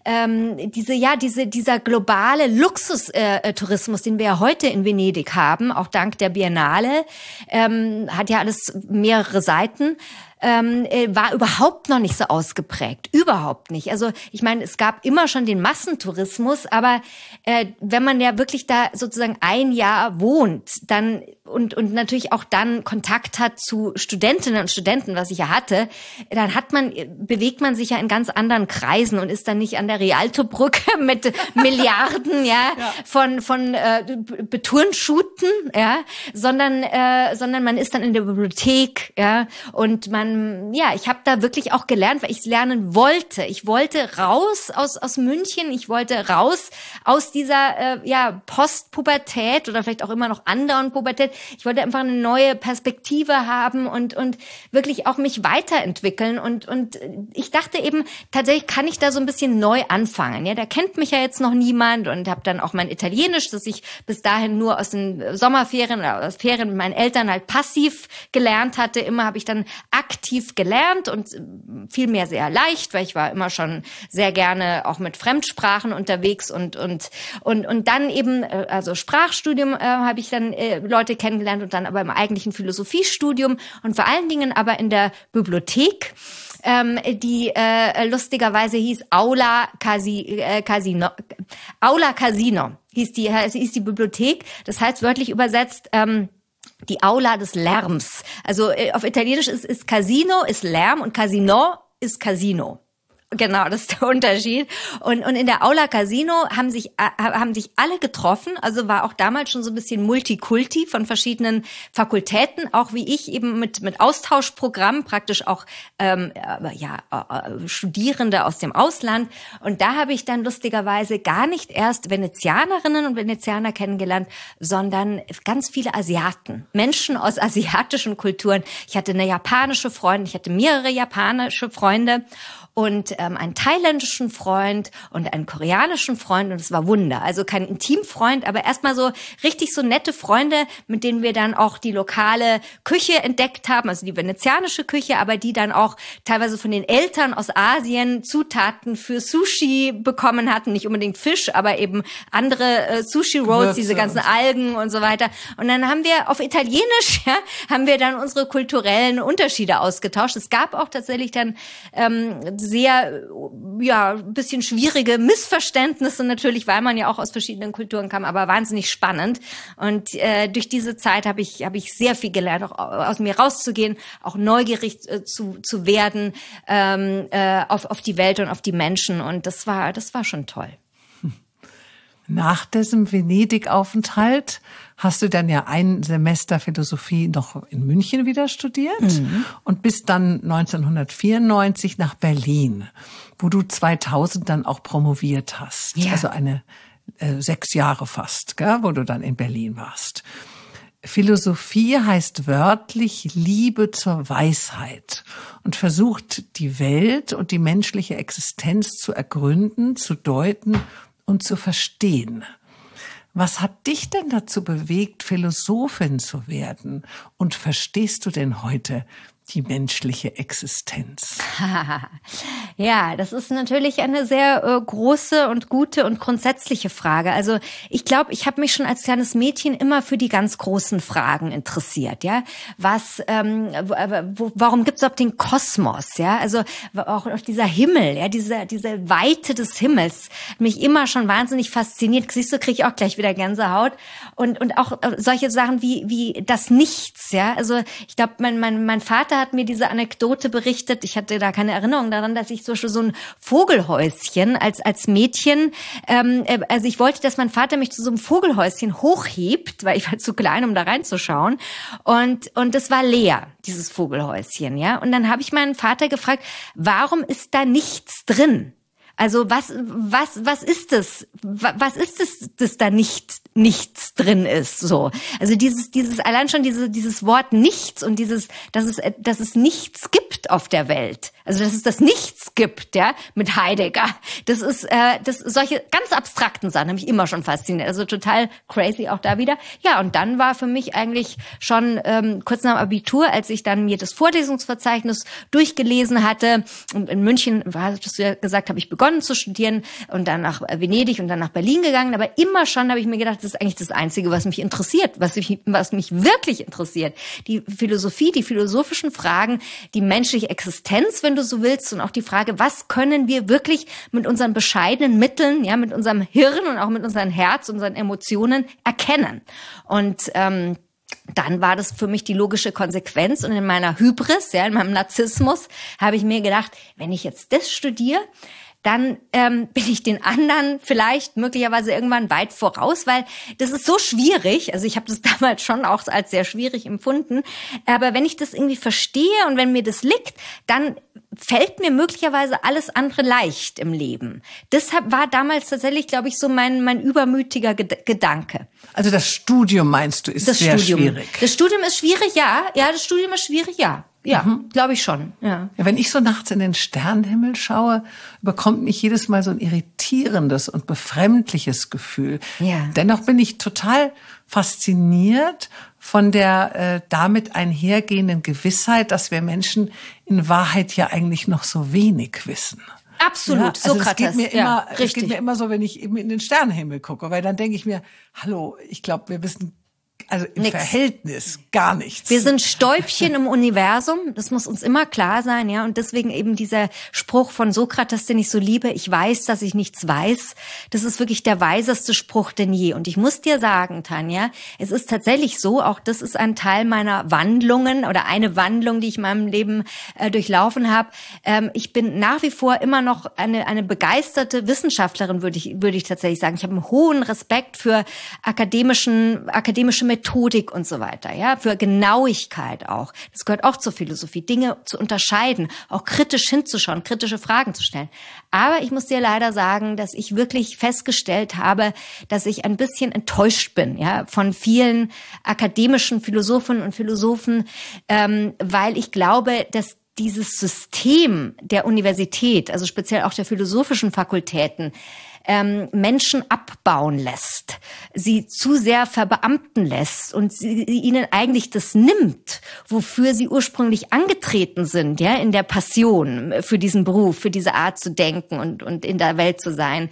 globale Luxustourismus, den wir ja heute in Venedig haben, auch dank der Biennale, hat ja alles mehrere Seiten. War überhaupt noch nicht so ausgeprägt. Überhaupt nicht. Also ich meine, es gab immer schon den Massentourismus, aber wenn man ja wirklich da sozusagen ein Jahr wohnt, dann und natürlich auch dann Kontakt hat zu Studentinnen und Studenten, was ich ja hatte, dann bewegt man sich ja in ganz anderen Kreisen und ist dann nicht an der Rialto-Brücke mit Milliarden, von Beturnschuten, sondern man ist dann in der Bibliothek, und ich habe da wirklich auch gelernt, weil ich lernen wollte. Ich wollte raus aus München, ich wollte raus aus dieser Postpubertät oder vielleicht auch immer noch andauernd Pubertät. Ich wollte einfach eine neue Perspektive haben und wirklich auch mich weiterentwickeln und ich dachte eben, tatsächlich kann ich da so ein bisschen neu anfangen. Ja, da kennt mich ja jetzt noch niemand und habe dann auch mein Italienisch, das ich bis dahin nur aus den Sommerferien oder aus Ferien mit meinen Eltern halt passiv gelernt hatte. Immer habe ich dann aktiv gelernt und fiel mir sehr leicht, weil ich war immer schon sehr gerne auch mit Fremdsprachen unterwegs und dann eben, also Sprachstudium habe ich dann Leute kennengelernt und dann aber im eigentlichen Philosophiestudium und vor allen Dingen aber in der Bibliothek, die lustigerweise hieß Aula Casino hieß die Bibliothek. Das heißt wörtlich übersetzt die Aula des Lärms. Also auf Italienisch ist Casino ist Lärm und Casino ist Casino. Genau, das ist der Unterschied. Und in der Aula Casino haben sich alle getroffen. Also war auch damals schon so ein bisschen Multikulti von verschiedenen Fakultäten, auch wie ich eben mit Austauschprogrammen, praktisch auch Studierende aus dem Ausland. Und da habe ich dann lustigerweise gar nicht erst Venezianerinnen und Venezianer kennengelernt, sondern ganz viele Asiaten, Menschen aus asiatischen Kulturen. Ich hatte eine japanische Freundin, ich hatte mehrere japanische Freunde. Und einen thailändischen Freund und einen koreanischen Freund und es war Wunder. Also kein Intimfreund, aber erstmal so richtig so nette Freunde, mit denen wir dann auch die lokale Küche entdeckt haben, also die venezianische Küche, aber die dann auch teilweise von den Eltern aus Asien Zutaten für Sushi bekommen hatten, nicht unbedingt Fisch, aber eben andere Sushi-Rolls, diese ganzen Algen und so weiter. Und dann haben wir auf Italienisch, haben wir dann unsere kulturellen Unterschiede ausgetauscht. Es gab auch tatsächlich dann sehr, ein bisschen schwierige Missverständnisse natürlich, weil man ja auch aus verschiedenen Kulturen kam, aber wahnsinnig spannend. Und durch diese Zeit habe ich sehr viel gelernt, auch aus mir rauszugehen, auch neugierig zu werden auf die Welt und auf die Menschen. Und das war schon toll. Nach diesem Venedig-Aufenthalt hast du dann ja ein Semester Philosophie noch in München wieder studiert und bist dann 1994 nach Berlin, wo du 2000 dann auch promoviert hast. Ja. Also 6 Jahre fast, gell, wo du dann in Berlin warst. Philosophie heißt wörtlich Liebe zur Weisheit und versucht die Welt und die menschliche Existenz zu ergründen, zu deuten und zu verstehen. Was hat dich denn dazu bewegt, Philosophin zu werden? Und verstehst du denn heute die menschliche Existenz? Ja, das ist natürlich eine sehr große und gute und grundsätzliche Frage. Also ich glaube, ich habe mich schon als kleines Mädchen immer für die ganz großen Fragen interessiert. Ja, warum gibt es überhaupt den Kosmos? Ja, also auch dieser Himmel, ja, diese Weite des Himmels hat mich immer schon wahnsinnig fasziniert. Siehst du, kriege ich auch gleich wieder Gänsehaut und auch solche Sachen wie das Nichts. Ja, also ich glaube, mein Vater hat mir diese Anekdote berichtet. Ich hatte da keine Erinnerung daran, dass ich zum Beispiel so ein Vogelhäuschen als Mädchen, also ich wollte, dass mein Vater mich zu so einem Vogelhäuschen hochhebt, weil ich war zu klein, um da reinzuschauen. Und das war leer, dieses Vogelhäuschen, ja. Und dann habe ich meinen Vater gefragt, warum ist da nichts drin? Also was ist es? Was ist es, dass da nichts drin ist, so? Also dieses allein schon dieses Wort nichts und dass es nichts gibt auf der Welt. Also dass es das Nichts gibt, ja, mit Heidegger. Das solche ganz abstrakten Sachen haben mich immer schon fasziniert. Also total crazy auch da wieder. Ja, und dann war für mich eigentlich schon kurz nach dem Abitur, als ich dann mir das Vorlesungsverzeichnis durchgelesen hatte, und in München, hast du ja gesagt, habe ich begonnen zu studieren und dann nach Venedig und dann nach Berlin gegangen. Aber immer schon habe ich mir gedacht, das ist eigentlich das Einzige, was mich interessiert, was mich wirklich interessiert. Die Philosophie, die philosophischen Fragen, die menschliche Existenz, wenn du so willst, und auch die Frage, was können wir wirklich mit unseren bescheidenen Mitteln, ja, mit unserem Hirn und auch mit unserem Herz, unseren Emotionen erkennen. Und dann war das für mich die logische Konsequenz, und in meiner Hybris, ja, in meinem Narzissmus, habe ich mir gedacht, wenn ich jetzt das studiere, dann bin ich den anderen vielleicht möglicherweise irgendwann weit voraus, weil das ist so schwierig. Also ich habe das damals schon auch als sehr schwierig empfunden. Aber wenn ich das irgendwie verstehe und wenn mir das liegt, dann fällt mir möglicherweise alles andere leicht im Leben. Deshalb war damals tatsächlich, glaube ich, so mein übermütiger Gedanke. Also das Studium, meinst du, ist sehr schwierig? Das Studium ist schwierig, ja. Ja, das Studium ist schwierig, ja. Ja, glaube ich schon. Ja. Ja, wenn ich so nachts in den Sternenhimmel schaue, bekommt mich jedes Mal so ein irritierendes und befremdliches Gefühl. Ja. Dennoch bin ich total fasziniert von der damit einhergehenden Gewissheit, dass wir Menschen in Wahrheit ja eigentlich noch so wenig wissen. Absolut, ja, also Sokrates. Es geht mir immer so, wenn ich eben in den Sternenhimmel gucke, weil dann denke ich mir, hallo, ich glaube, wir wissen also im Verhältnis gar nichts. Wir sind Stäubchen im Universum, das muss uns immer klar sein, ja. Und deswegen eben dieser Spruch von Sokrates, den ich so liebe, ich weiß, dass ich nichts weiß, das ist wirklich der weiseste Spruch denn je. Und ich muss dir sagen, Tanja, es ist tatsächlich so, auch das ist ein Teil meiner Wandlungen oder eine Wandlung, die ich in meinem Leben durchlaufen habe. Ich bin nach wie vor immer noch eine begeisterte Wissenschaftlerin, würde ich tatsächlich sagen. Ich habe einen hohen Respekt für akademische Methodik und so weiter, ja, für Genauigkeit auch. Das gehört auch zur Philosophie, Dinge zu unterscheiden, auch kritisch hinzuschauen, kritische Fragen zu stellen. Aber ich muss dir leider sagen, dass ich wirklich festgestellt habe, dass ich ein bisschen enttäuscht bin, ja, von vielen akademischen Philosophinnen und Philosophen, weil ich glaube, dass dieses System der Universität, also speziell auch der philosophischen Fakultäten, Menschen abbauen lässt, sie zu sehr verbeamten lässt und sie ihnen eigentlich das nimmt, wofür sie ursprünglich angetreten sind, ja, in der Passion für diesen Beruf, für diese Art zu denken und in der Welt zu sein.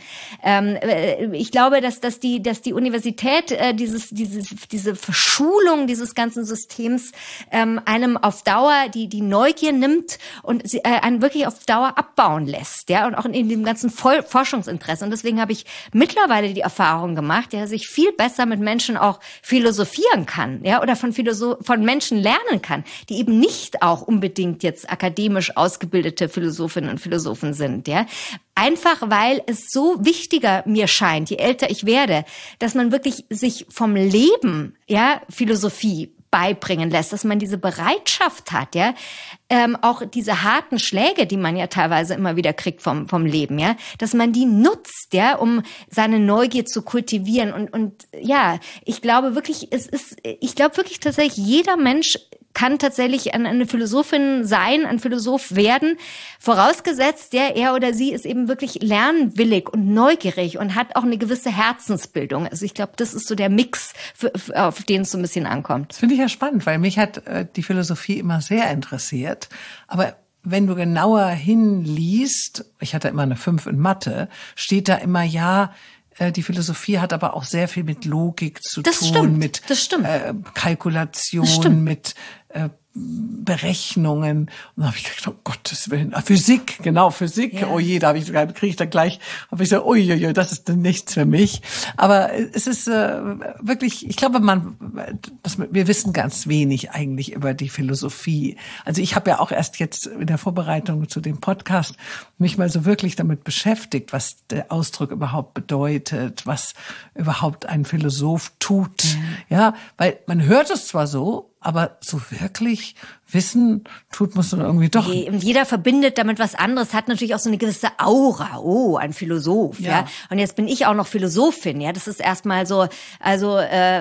Ich glaube, dass die Universität diese Verschulung dieses ganzen Systems einem auf Dauer die Neugier nimmt und einen wirklich auf Dauer abbauen lässt, ja, und auch in dem ganzen Forschungsinteresse. Und deswegen habe ich mittlerweile die Erfahrung gemacht, dass ich viel besser mit Menschen auch philosophieren kann, ja, oder von Menschen lernen kann, die eben nicht auch unbedingt jetzt akademisch ausgebildete Philosophinnen und Philosophen sind, ja. Einfach, weil es so wichtiger mir scheint, je älter ich werde, dass man wirklich sich vom Leben, ja, Philosophie beibringen lässt, dass man diese Bereitschaft hat, ja, auch diese harten Schläge, die man ja teilweise immer wieder kriegt vom Leben, ja, dass man die nutzt, ja, um seine Neugier zu kultivieren und ja, ich glaube wirklich tatsächlich, jeder Mensch kann tatsächlich eine Philosophin sein, ein Philosoph werden, vorausgesetzt, er oder sie ist eben wirklich lernwillig und neugierig und hat auch eine gewisse Herzensbildung. Also ich glaube, das ist so der Mix, auf den es so ein bisschen ankommt. Das finde ich ja spannend, weil mich hat die Philosophie immer sehr interessiert. Aber wenn du genauer hinliest, ich hatte immer eine 5 in Mathe, steht da immer, ja, die Philosophie hat aber auch sehr viel mit Logik zu tun, mit Kalkulation, mit Berechnungen. Und da habe ich gedacht, um Gottes Willen, Physik, genau, Physik. Ja. Oh je, habe ich gesagt, uiuiui, das ist nichts für mich. Aber es ist wirklich, ich glaube, wir wissen ganz wenig eigentlich über die Philosophie. Also ich habe ja auch erst jetzt in der Vorbereitung zu dem Podcast mich mal so wirklich damit beschäftigt, was der Ausdruck überhaupt bedeutet, was überhaupt ein Philosoph tut. Ja, weil man hört es zwar so, aber so wirklich wissen muss man irgendwie doch. Nee, und jeder verbindet damit was anderes, hat natürlich auch so eine gewisse Aura. Oh, ein Philosoph, ja. Und jetzt bin ich auch noch Philosophin, ja. Das ist erstmal so, also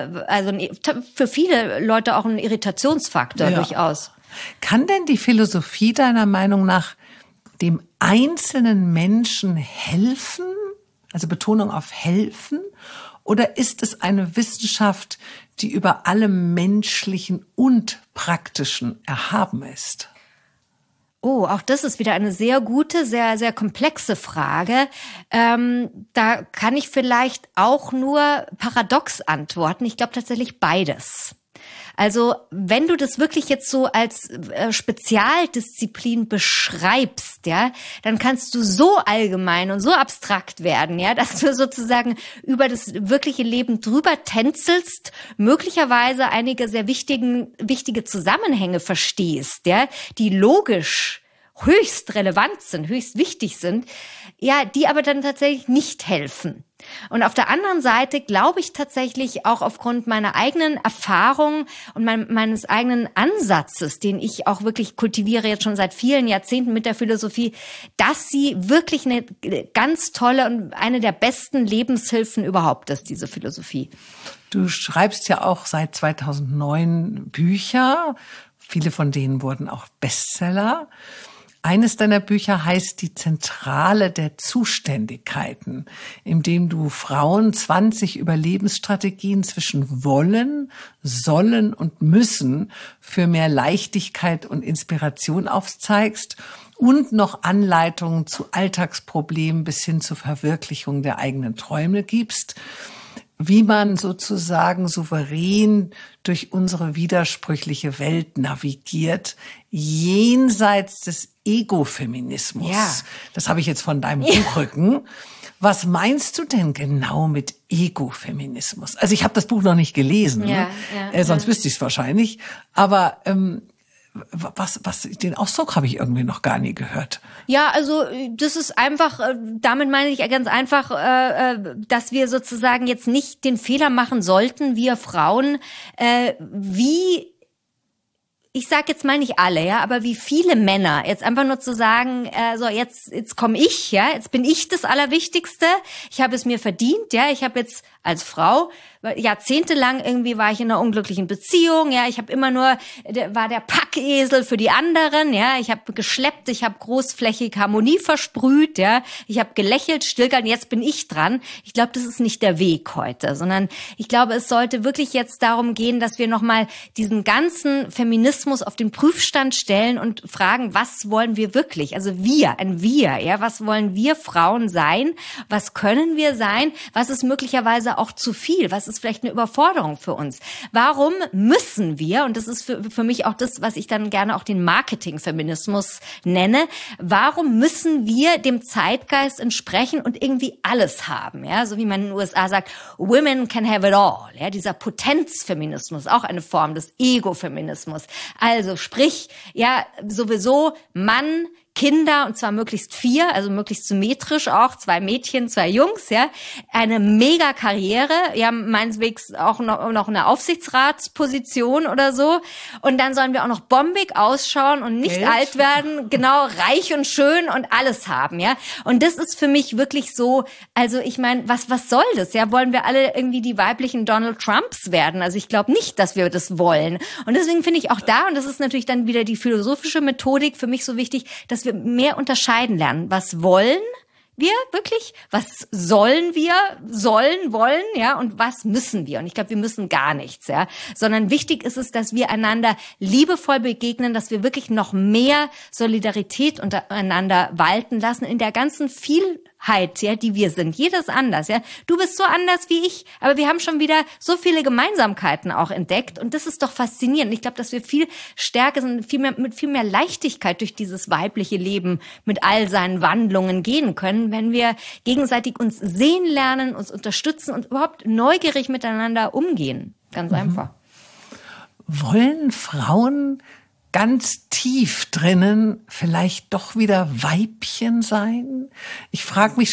für viele Leute auch ein Irritationsfaktor durchaus. Kann denn die Philosophie deiner Meinung nach dem einzelnen Menschen helfen? Also Betonung auf helfen? Oder ist es eine Wissenschaft, die über allem Menschlichen und Praktischen erhaben ist? Oh, auch das ist wieder eine sehr gute, sehr, sehr komplexe Frage. Da kann ich vielleicht auch nur paradox antworten. Ich glaube tatsächlich beides. Also wenn du das wirklich jetzt so als Spezialdisziplin beschreibst, ja, dann kannst du so allgemein und so abstrakt werden, ja, dass du sozusagen über das wirkliche Leben drüber tänzelst, möglicherweise einige sehr wichtige Zusammenhänge verstehst, ja, die logisch höchst relevant sind, höchst wichtig sind, ja, die aber dann tatsächlich nicht helfen. Und auf der anderen Seite glaube ich tatsächlich auch aufgrund meiner eigenen Erfahrung und meines eigenen Ansatzes, den ich auch wirklich kultiviere jetzt schon seit vielen Jahrzehnten mit der Philosophie, dass sie wirklich eine ganz tolle und eine der besten Lebenshilfen überhaupt ist, diese Philosophie. Du schreibst ja auch seit 2009 Bücher. Viele von denen wurden auch Bestseller. Eines deiner Bücher heißt Die Zentrale der Zuständigkeiten, in dem du Frauen 20 Überlebensstrategien zwischen wollen, sollen und müssen für mehr Leichtigkeit und Inspiration aufzeigst und noch Anleitungen zu Alltagsproblemen bis hin zur Verwirklichung der eigenen Träume gibst, wie man sozusagen souverän durch unsere widersprüchliche Welt navigiert, jenseits des Egofeminismus. Ja. Das habe ich jetzt von deinem Buchrücken. Was meinst du denn genau mit Egofeminismus? Also ich habe das Buch noch nicht gelesen, sonst wüsste ich es wahrscheinlich. Aber den Ausdruck habe ich irgendwie noch gar nie gehört. Ja, also das ist einfach, damit meine ich ganz einfach, dass wir sozusagen jetzt nicht den Fehler machen sollten, wir Frauen, ich sag jetzt mal nicht alle, ja, aber wie viele Männer, jetzt einfach nur zu sagen, so jetzt komme ich, ja, jetzt bin ich das Allerwichtigste, ich habe es mir verdient, ja, ich habe jetzt als Frau jahrzehntelang irgendwie war ich in einer unglücklichen Beziehung, ja, ich habe immer nur, war der Packesel für die anderen, ja, ich habe geschleppt, ich habe großflächig Harmonie versprüht, ja, ich habe gelächelt, stillgehalten, jetzt bin ich dran. Ich glaube, das ist nicht der Weg heute, sondern ich glaube, es sollte wirklich jetzt darum gehen, dass wir nochmal diesen ganzen Feminismus auf den Prüfstand stellen und fragen, was wollen wir wirklich? Also ja, was wollen wir Frauen sein? Was können wir sein? Was ist möglicherweise auch zu viel? Was ist vielleicht eine Überforderung für uns? Warum müssen wir, und das ist für mich auch das, was ich dann gerne auch den Marketingfeminismus nenne, warum müssen wir dem Zeitgeist entsprechen und irgendwie alles haben? Ja, so wie man in den USA sagt, women can have it all. Ja, dieser Potenzfeminismus, auch eine Form des Ego-Feminismus. Also sprich, ja, sowieso Mann, Kinder, und zwar möglichst 4, also möglichst symmetrisch auch, 2 Mädchen, 2 Jungs, ja, eine mega Karriere, ja, meineswegs auch noch eine Aufsichtsratsposition oder so, und dann sollen wir auch noch bombig ausschauen und nicht alt werden, genau, reich und schön und alles haben, ja, und das ist für mich wirklich so, also ich meine, was soll das, ja, wollen wir alle irgendwie die weiblichen Donald Trumps werden? Also ich glaube nicht, dass wir das wollen, und deswegen finde ich auch da, und das ist natürlich dann wieder die philosophische Methodik für mich so wichtig, dass wir mehr unterscheiden lernen. Was wollen wir wirklich? Was sollen wir? Wollen, ja? Und was müssen wir? Und ich glaube, wir müssen gar nichts, ja? Sondern wichtig ist es, dass wir einander liebevoll begegnen, dass wir wirklich noch mehr Solidarität untereinander walten lassen in der ganzen Vielheit, ja, die wir sind. Jeder ist anders, ja. Du bist so anders wie ich, aber wir haben schon wieder so viele Gemeinsamkeiten auch entdeckt, und das ist doch faszinierend. Ich glaube, dass wir viel stärker sind, mit viel mehr Leichtigkeit durch dieses weibliche Leben mit all seinen Wandlungen gehen können, wenn wir gegenseitig uns sehen lernen, uns unterstützen und überhaupt neugierig miteinander umgehen. Ganz einfach. Wollen Frauen ganz tief drinnen vielleicht doch wieder Weibchen sein? Ich frage mich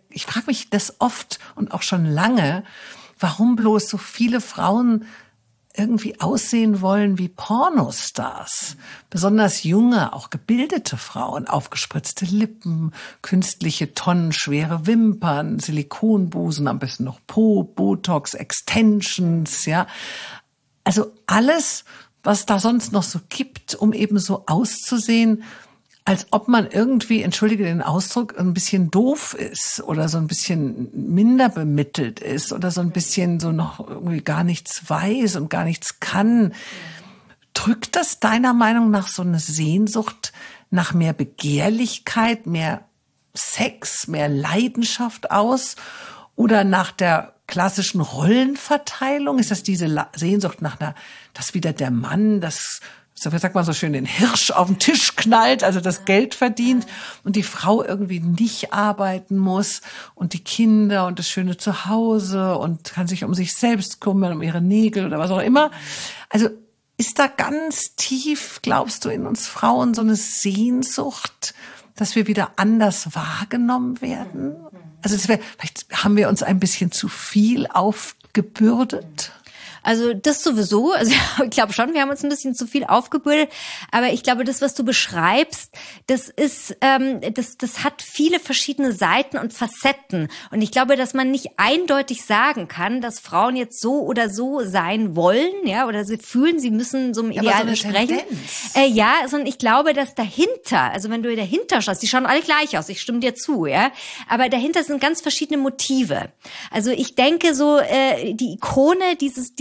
das oft und auch schon lange, warum bloß so viele Frauen irgendwie aussehen wollen wie Pornostars. Besonders junge, auch gebildete Frauen, aufgespritzte Lippen, künstliche tonnenschwere Wimpern, Silikonbusen, am besten noch Po, Botox, Extensions, ja. Also alles, was da sonst noch so gibt, um eben so auszusehen, als ob man irgendwie, entschuldige den Ausdruck, ein bisschen doof ist oder so ein bisschen minder bemittelt ist oder so ein bisschen so noch irgendwie gar nichts weiß und gar nichts kann. Drückt das deiner Meinung nach so eine Sehnsucht nach mehr Begehrlichkeit, mehr Sex, mehr Leidenschaft aus? Oder nach der klassischen Rollenverteilung? Ist das diese Sehnsucht nach dass wieder der Mann, so sagt man so schön, den Hirsch auf den Tisch knallt, also das Geld verdient, und die Frau irgendwie nicht arbeiten muss und die Kinder und das schöne Zuhause und kann sich um sich selbst kümmern, um ihre Nägel oder was auch immer. Also ist da ganz tief, glaubst du, in uns Frauen so eine Sehnsucht, dass wir wieder anders wahrgenommen werden? Also vielleicht haben wir uns ein bisschen zu viel aufgebürdet. Also das sowieso, also ich glaube schon, wir haben uns ein bisschen zu viel aufgebürdet, aber ich glaube, das, was du beschreibst, das ist, das hat viele verschiedene Seiten und Facetten, und ich glaube, dass man nicht eindeutig sagen kann, dass Frauen jetzt so oder so sein wollen, ja, oder sie fühlen, sie müssen so einem Ideal entsprechen. Ja, sondern ich glaube, dass dahinter, also wenn du dahinter schaust, die schauen alle gleich aus, ich stimme dir zu, ja, aber dahinter sind ganz verschiedene Motive. Also ich denke so, die Ikone dieses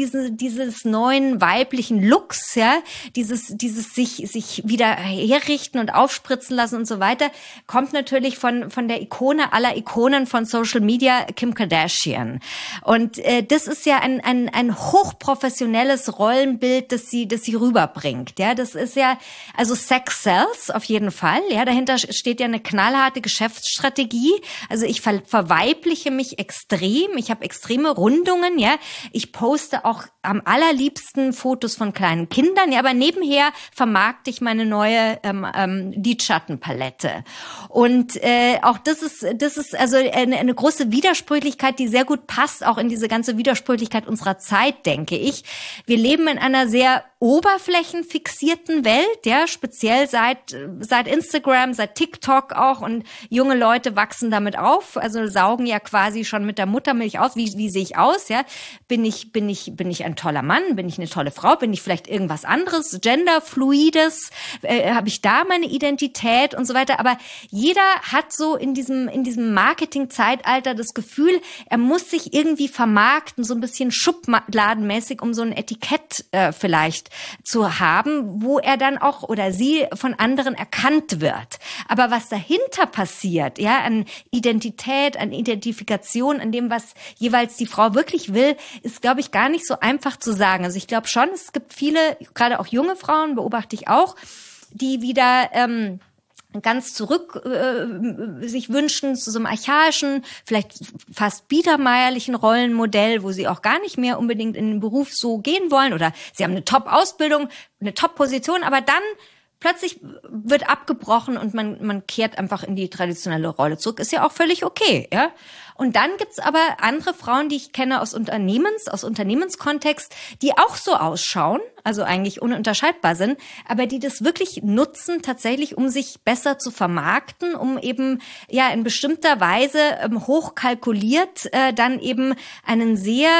neuen weiblichen Looks, ja, dieses sich wieder herrichten und aufspritzen lassen und so weiter, kommt natürlich von der Ikone aller Ikonen von Social Media, Kim Kardashian. Und das ist ja ein hochprofessionelles Rollenbild, das sie rüberbringt, ja. Das ist ja, also Sex sells auf jeden Fall, ja. Dahinter steht ja eine knallharte Geschäftsstrategie. Also ich verweibliche mich extrem. Ich habe extreme Rundungen, ja. Ich poste auch am allerliebsten Fotos von kleinen Kindern, ja, aber nebenher vermarkte ich meine neue Lidschattenpalette. Und auch das ist also eine große Widersprüchlichkeit, die sehr gut passt, auch in diese ganze Widersprüchlichkeit unserer Zeit, denke ich. Wir leben in einer sehr oberflächenfixierten Welt, ja, speziell seit Instagram, seit TikTok auch, und junge Leute wachsen damit auf, also saugen ja quasi schon mit der Muttermilch aus, wie sehe ich aus, ja, bin ich ein toller Mann, bin ich eine tolle Frau, bin ich vielleicht irgendwas anderes, genderfluides, habe ich da meine Identität und so weiter, aber jeder hat so in diesem Marketing-Zeitalter das Gefühl, er muss sich irgendwie vermarkten, so ein bisschen schubladenmäßig, um so ein Etikett vielleicht zu haben, wo er dann auch oder sie von anderen erkannt wird. Aber was dahinter passiert, ja, an Identität, an Identifikation, an dem, was jeweils die Frau wirklich will, ist, glaube ich, gar nicht so einfach zu sagen. Also ich glaube schon, es gibt viele, gerade auch junge Frauen, beobachte ich auch, die wieder ganz zurück sich wünschen zu so einem archaischen, vielleicht fast biedermeierlichen Rollenmodell, wo sie auch gar nicht mehr unbedingt in den Beruf so gehen wollen oder sie haben eine Top-Ausbildung, eine Top-Position, aber dann plötzlich wird abgebrochen und man kehrt einfach in die traditionelle Rolle zurück. Ist ja auch völlig okay, ja. Und dann gibt's aber andere Frauen, die ich kenne aus Unternehmenskontext, die auch so ausschauen, also eigentlich ununterscheidbar sind, aber die das wirklich nutzen, tatsächlich, um sich besser zu vermarkten, um eben ja in bestimmter Weise hochkalkuliert dann eben einen sehr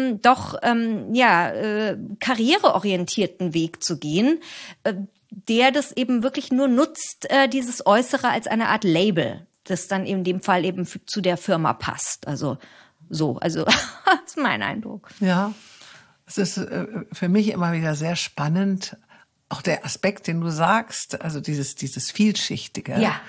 karriereorientierten Weg zu gehen, der das eben wirklich nur nutzt, dieses Äußere als eine Art Label, das dann in dem Fall eben zu der Firma passt. Also das ist mein Eindruck. Ja, es ist für mich immer wieder sehr spannend, auch der Aspekt, den du sagst, also dieses Vielschichtige. Ja.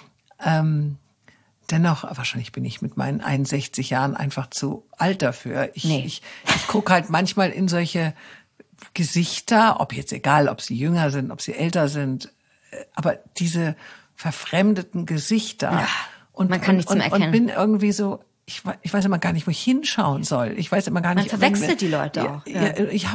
Dennoch, wahrscheinlich bin ich mit meinen 61 Jahren einfach zu alt dafür. Ich gucke halt manchmal in solche Gesichter, ob jetzt egal, ob sie jünger sind, ob sie älter sind, aber diese verfremdeten Gesichter. Ja, und man kann nichts mehr erkennen. Und bin irgendwie so, ich weiß immer gar nicht, wo ich hinschauen soll. Ich weiß immer gar nicht. Man verwechselt die Leute auch. Ja. Ich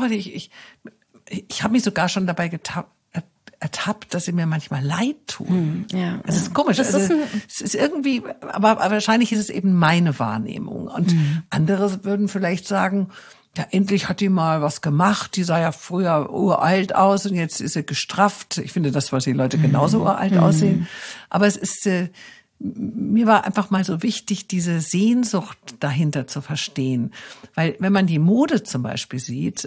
habe mich sogar schon dabei ertappt, dass sie mir manchmal leid tun. Ja, es ist komisch. Es ist irgendwie, aber wahrscheinlich ist es eben meine Wahrnehmung. Und andere würden vielleicht sagen, ja, endlich hat die mal was gemacht. Die sah ja früher uralt aus und jetzt ist sie gestrafft. Ich finde das, was die Leute genauso uralt aussehen. Aber es ist, mir war einfach mal so wichtig, diese Sehnsucht dahinter zu verstehen. Weil wenn man die Mode zum Beispiel sieht,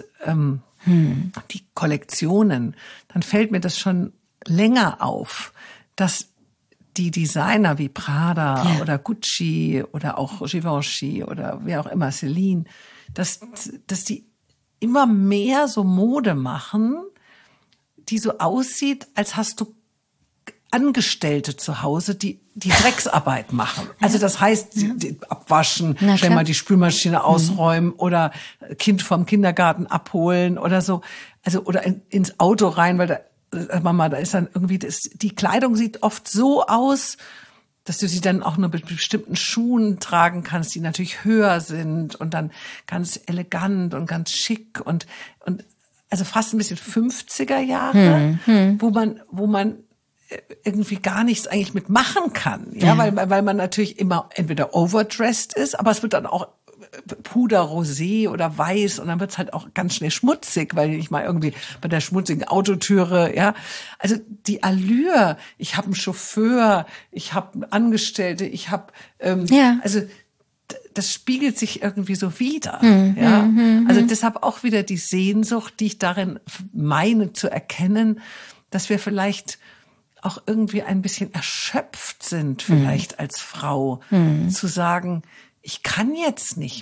die Kollektionen, dann fällt mir das schon länger auf, dass die Designer wie Prada oder Gucci oder auch Givenchy oder wer auch immer, Celine, dass die immer mehr so Mode machen, die so aussieht, als hast du Angestellte zu Hause, die Drecksarbeit machen. Also das heißt, die abwaschen, schnell mal die Spülmaschine ausräumen oder Kind vom Kindergarten abholen oder so. Also oder ins Auto rein, weil da ist dann irgendwie die Kleidung sieht oft so aus, dass du sie dann auch nur mit bestimmten Schuhen tragen kannst, die natürlich höher sind und dann ganz elegant und ganz schick und also fast ein bisschen 50er Jahre, wo man irgendwie gar nichts eigentlich mitmachen kann, ja, weil man natürlich immer entweder overdressed ist, aber es wird dann auch Puder, Rosé oder Weiß und dann wird's halt auch ganz schnell schmutzig, weil ich mal irgendwie bei der schmutzigen Autotüre, ja, also die Allure, ich habe einen Chauffeur, ich habe Angestellte, ich habe, also das spiegelt sich irgendwie so wider, ja, also deshalb auch wieder die Sehnsucht, die ich darin meine zu erkennen, dass wir vielleicht auch irgendwie ein bisschen erschöpft sind, vielleicht als Frau, zu sagen, ich kann jetzt nicht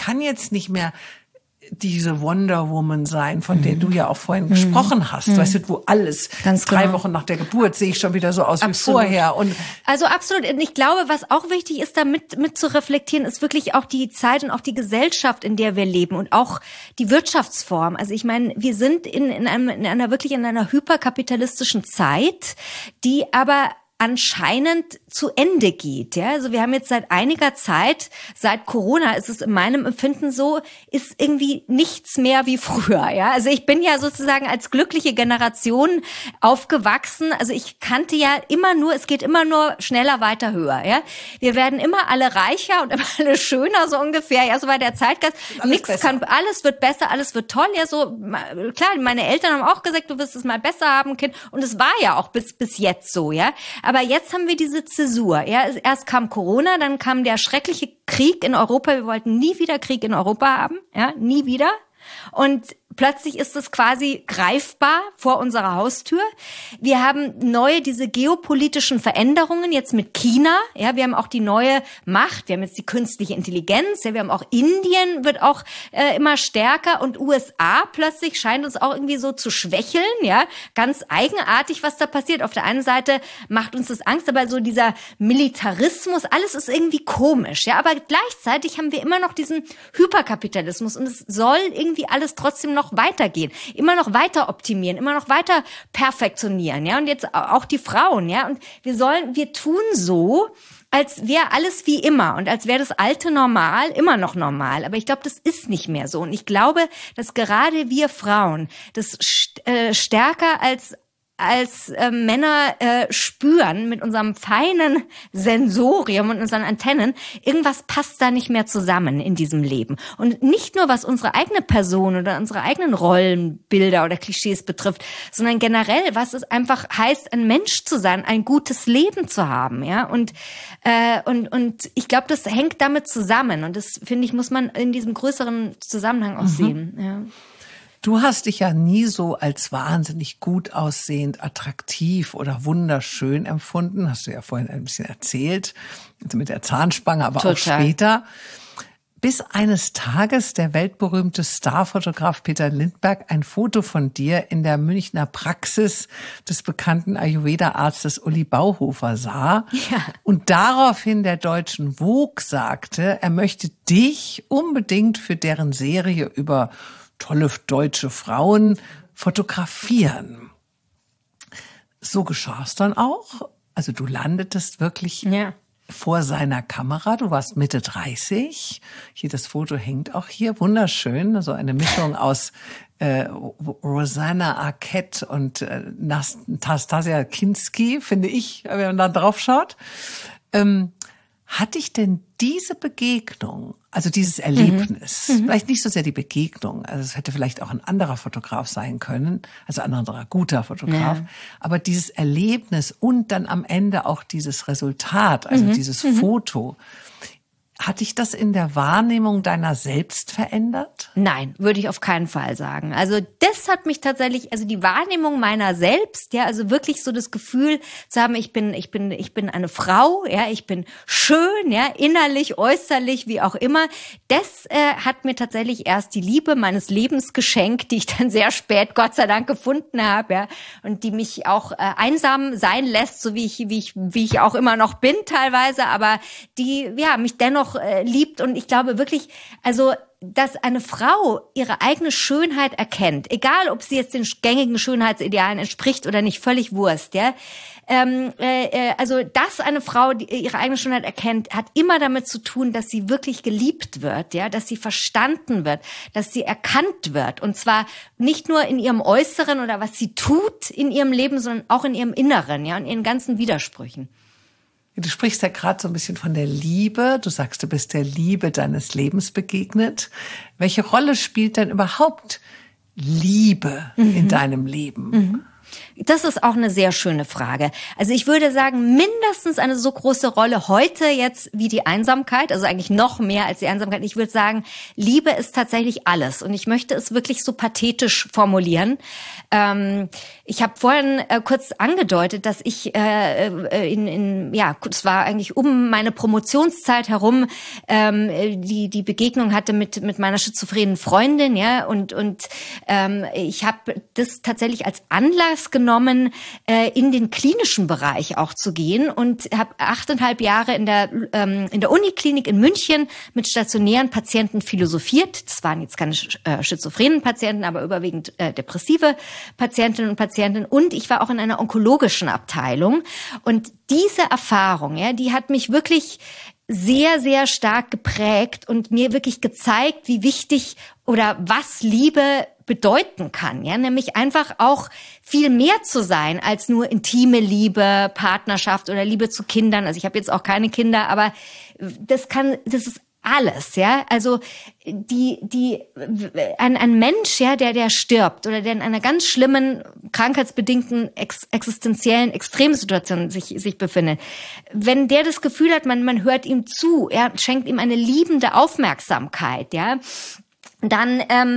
mehr diese Wonder Woman sein, von der du ja auch vorhin gesprochen hast, weißt du, wo alles ganz 3 Wochen nach der Geburt sehe ich schon wieder so aus wie vorher. Und also absolut. Und ich glaube, was auch wichtig ist, da mit zu reflektieren, ist wirklich auch die Zeit und auch die Gesellschaft, in der wir leben und auch die Wirtschaftsform. Also ich meine, wir sind in einer hyperkapitalistischen Zeit, die aber anscheinend zu Ende geht, ja. Also wir haben jetzt seit einiger Zeit, seit Corona ist es in meinem Empfinden so, ist irgendwie nichts mehr wie früher, ja. Also ich bin ja sozusagen als glückliche Generation aufgewachsen. Also ich kannte ja immer nur, es geht immer nur schneller, weiter, höher, ja. Wir werden immer alle reicher und immer alle schöner, so ungefähr, ja. So war der Zeitgeist. Alles wird besser, alles wird toll, ja. So, klar, meine Eltern haben auch gesagt, du wirst es mal besser haben, Kind. Und es war ja auch bis jetzt so, ja. Aber jetzt haben wir diese Zäsur. Ja, erst kam Corona, dann kam der schreckliche Krieg in Europa. Wir wollten nie wieder Krieg in Europa haben. Ja, nie wieder. Und Plötzlich ist es quasi greifbar vor unserer Haustür. Wir haben diese geopolitischen Veränderungen jetzt mit China. Ja, wir haben auch die neue Macht. Wir haben jetzt die künstliche Intelligenz. Ja, wir haben auch Indien, wird auch immer stärker. Und USA plötzlich scheint uns auch irgendwie so zu schwächeln. Ja, ganz eigenartig, was da passiert. Auf der einen Seite macht uns das Angst, aber so dieser Militarismus, alles ist irgendwie komisch. Ja, aber gleichzeitig haben wir immer noch diesen Hyperkapitalismus und es soll irgendwie alles trotzdem noch weitergehen, immer noch weiter optimieren, immer noch weiter perfektionieren, ja, und jetzt auch die Frauen, ja, und wir tun so, als wäre alles wie immer und als wäre das alte Normal immer noch normal, aber ich glaube, das ist nicht mehr so und ich glaube, dass gerade wir Frauen das stärker als Männer spüren mit unserem feinen Sensorium und unseren Antennen, irgendwas passt da nicht mehr zusammen in diesem Leben. Und nicht nur, was unsere eigene Person oder unsere eigenen Rollenbilder oder Klischees betrifft, sondern generell, was es einfach heißt, ein Mensch zu sein, ein gutes Leben zu haben, ja. Und ich glaube, das hängt damit zusammen. Und das, finde ich, muss man in diesem größeren Zusammenhang auch sehen, ja. Du hast dich ja nie so als wahnsinnig gut aussehend, attraktiv oder wunderschön empfunden. Hast du ja vorhin ein bisschen erzählt, mit der Zahnspange, aber Total. Auch später. Bis eines Tages der weltberühmte Starfotograf Peter Lindbergh ein Foto von dir in der Münchner Praxis des bekannten Ayurveda-Arztes Uli Bauhofer sah. Ja. Und daraufhin der deutschen Vogue sagte, er möchte dich unbedingt für deren Serie über tolle deutsche Frauen fotografieren. So geschah es dann auch. Also du landetest wirklich vor seiner Kamera. Du warst Mitte 30. Hier, das Foto hängt auch hier. Wunderschön. Also eine Mischung aus Rosanna Arquette und Nastasia Kinski, finde ich, wenn man da drauf schaut. Hat dich denn diese Begegnung, also dieses Erlebnis, vielleicht nicht so sehr die Begegnung, also es hätte vielleicht auch ein anderer Fotograf sein können, also ein anderer guter Fotograf, aber dieses Erlebnis und dann am Ende auch dieses Resultat, also dieses Foto, hat dich das in der Wahrnehmung deiner selbst verändert? Nein, würde ich auf keinen Fall sagen. Also das hat mich tatsächlich, also die Wahrnehmung meiner selbst, ja, also wirklich so das Gefühl zu haben, ich bin eine Frau, ja, ich bin schön, ja, innerlich, äußerlich, wie auch immer. Das hat mir tatsächlich erst die Liebe meines Lebens geschenkt, die ich dann sehr spät, Gott sei Dank, gefunden habe, ja, und die mich auch einsam sein lässt, so wie ich auch immer noch bin teilweise, aber die, ja, mich dennoch liebt und ich glaube wirklich, also dass eine Frau ihre eigene Schönheit erkennt, egal ob sie jetzt den gängigen Schönheitsidealen entspricht oder nicht, völlig Wurst, ja. Also dass eine Frau ihre eigene Schönheit erkennt, hat immer damit zu tun, dass sie wirklich geliebt wird, ja, dass sie verstanden wird, dass sie erkannt wird und zwar nicht nur in ihrem Äußeren oder was sie tut in ihrem Leben, sondern auch in ihrem Inneren, ja, und ihren ganzen Widersprüchen. Du sprichst ja gerade so ein bisschen von der Liebe. Du sagst, du bist der Liebe deines Lebens begegnet. Welche Rolle spielt denn überhaupt Liebe in deinem Leben? Das ist auch eine sehr schöne Frage. Also ich würde sagen, mindestens eine so große Rolle heute jetzt wie die Einsamkeit, also eigentlich noch mehr als die Einsamkeit. Ich würde sagen, Liebe ist tatsächlich alles. Und ich möchte es wirklich so pathetisch formulieren. Ich habe vorhin kurz angedeutet, dass ich es war eigentlich um meine Promotionszeit herum, die Begegnung hatte mit meiner schizophrenen Freundin, ja, und ich habe das tatsächlich als Anlass genommen, in den klinischen Bereich auch zu gehen und habe 8,5 Jahre in der Uniklinik in München mit stationären Patienten philosophiert. Das waren jetzt keine schizophrenen Patienten, aber überwiegend depressive Patientinnen und Patienten. Und ich war auch in einer onkologischen Abteilung. Und diese Erfahrung, ja, die hat mich wirklich sehr, sehr stark geprägt und mir wirklich gezeigt, wie wichtig oder was Liebe bedeuten kann, ja, nämlich einfach auch viel mehr zu sein als nur intime Liebe, Partnerschaft oder Liebe zu Kindern. Also ich habe jetzt auch keine Kinder, aber das ist alles, ja. Also ein Mensch, ja, der stirbt oder der in einer ganz schlimmen, krankheitsbedingten, existenziellen Extremsituation sich befindet. Wenn der das Gefühl hat, man hört ihm zu, er schenkt ihm eine liebende Aufmerksamkeit, ja. dann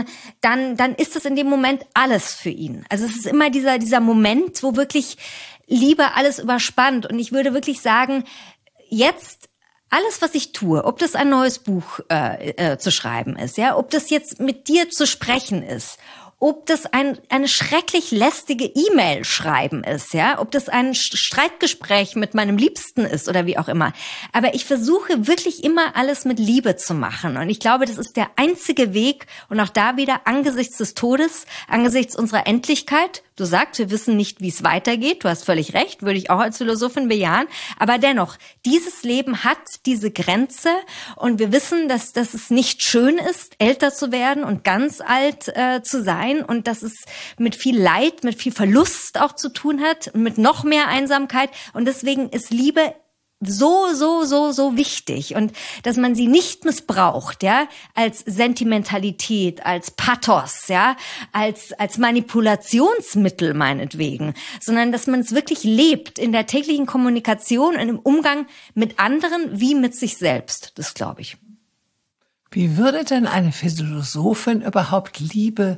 ist es in dem Moment alles für ihn. Also es ist immer dieser Moment, wo wirklich Liebe alles überspannt. Und ich würde wirklich sagen, jetzt alles, was ich tue, ob das ein neues Buch zu schreiben ist, ja, ob das jetzt mit dir zu sprechen ist, ob das eine schrecklich lästige E-Mail schreiben ist, ja, ob das ein Streitgespräch mit meinem Liebsten ist oder wie auch immer. Aber ich versuche wirklich immer alles mit Liebe zu machen. Und ich glaube, das ist der einzige Weg. Und auch da wieder angesichts des Todes, angesichts unserer Endlichkeit. Du sagst, wir wissen nicht, wie es weitergeht. Du hast völlig recht, würde ich auch als Philosophin bejahen. Aber dennoch, dieses Leben hat diese Grenze. Und wir wissen, dass es nicht schön ist, älter zu werden und ganz alt zu sein. Und dass es mit viel Leid, mit viel Verlust auch zu tun hat und mit noch mehr Einsamkeit. Und deswegen ist Liebe so wichtig. Und dass man sie nicht missbraucht, ja, als Sentimentalität, als Pathos, ja, als Manipulationsmittel meinetwegen, sondern dass man es wirklich lebt in der täglichen Kommunikation und im Umgang mit anderen wie mit sich selbst. Das glaube ich. Wie würde denn eine Philosophin überhaupt Liebe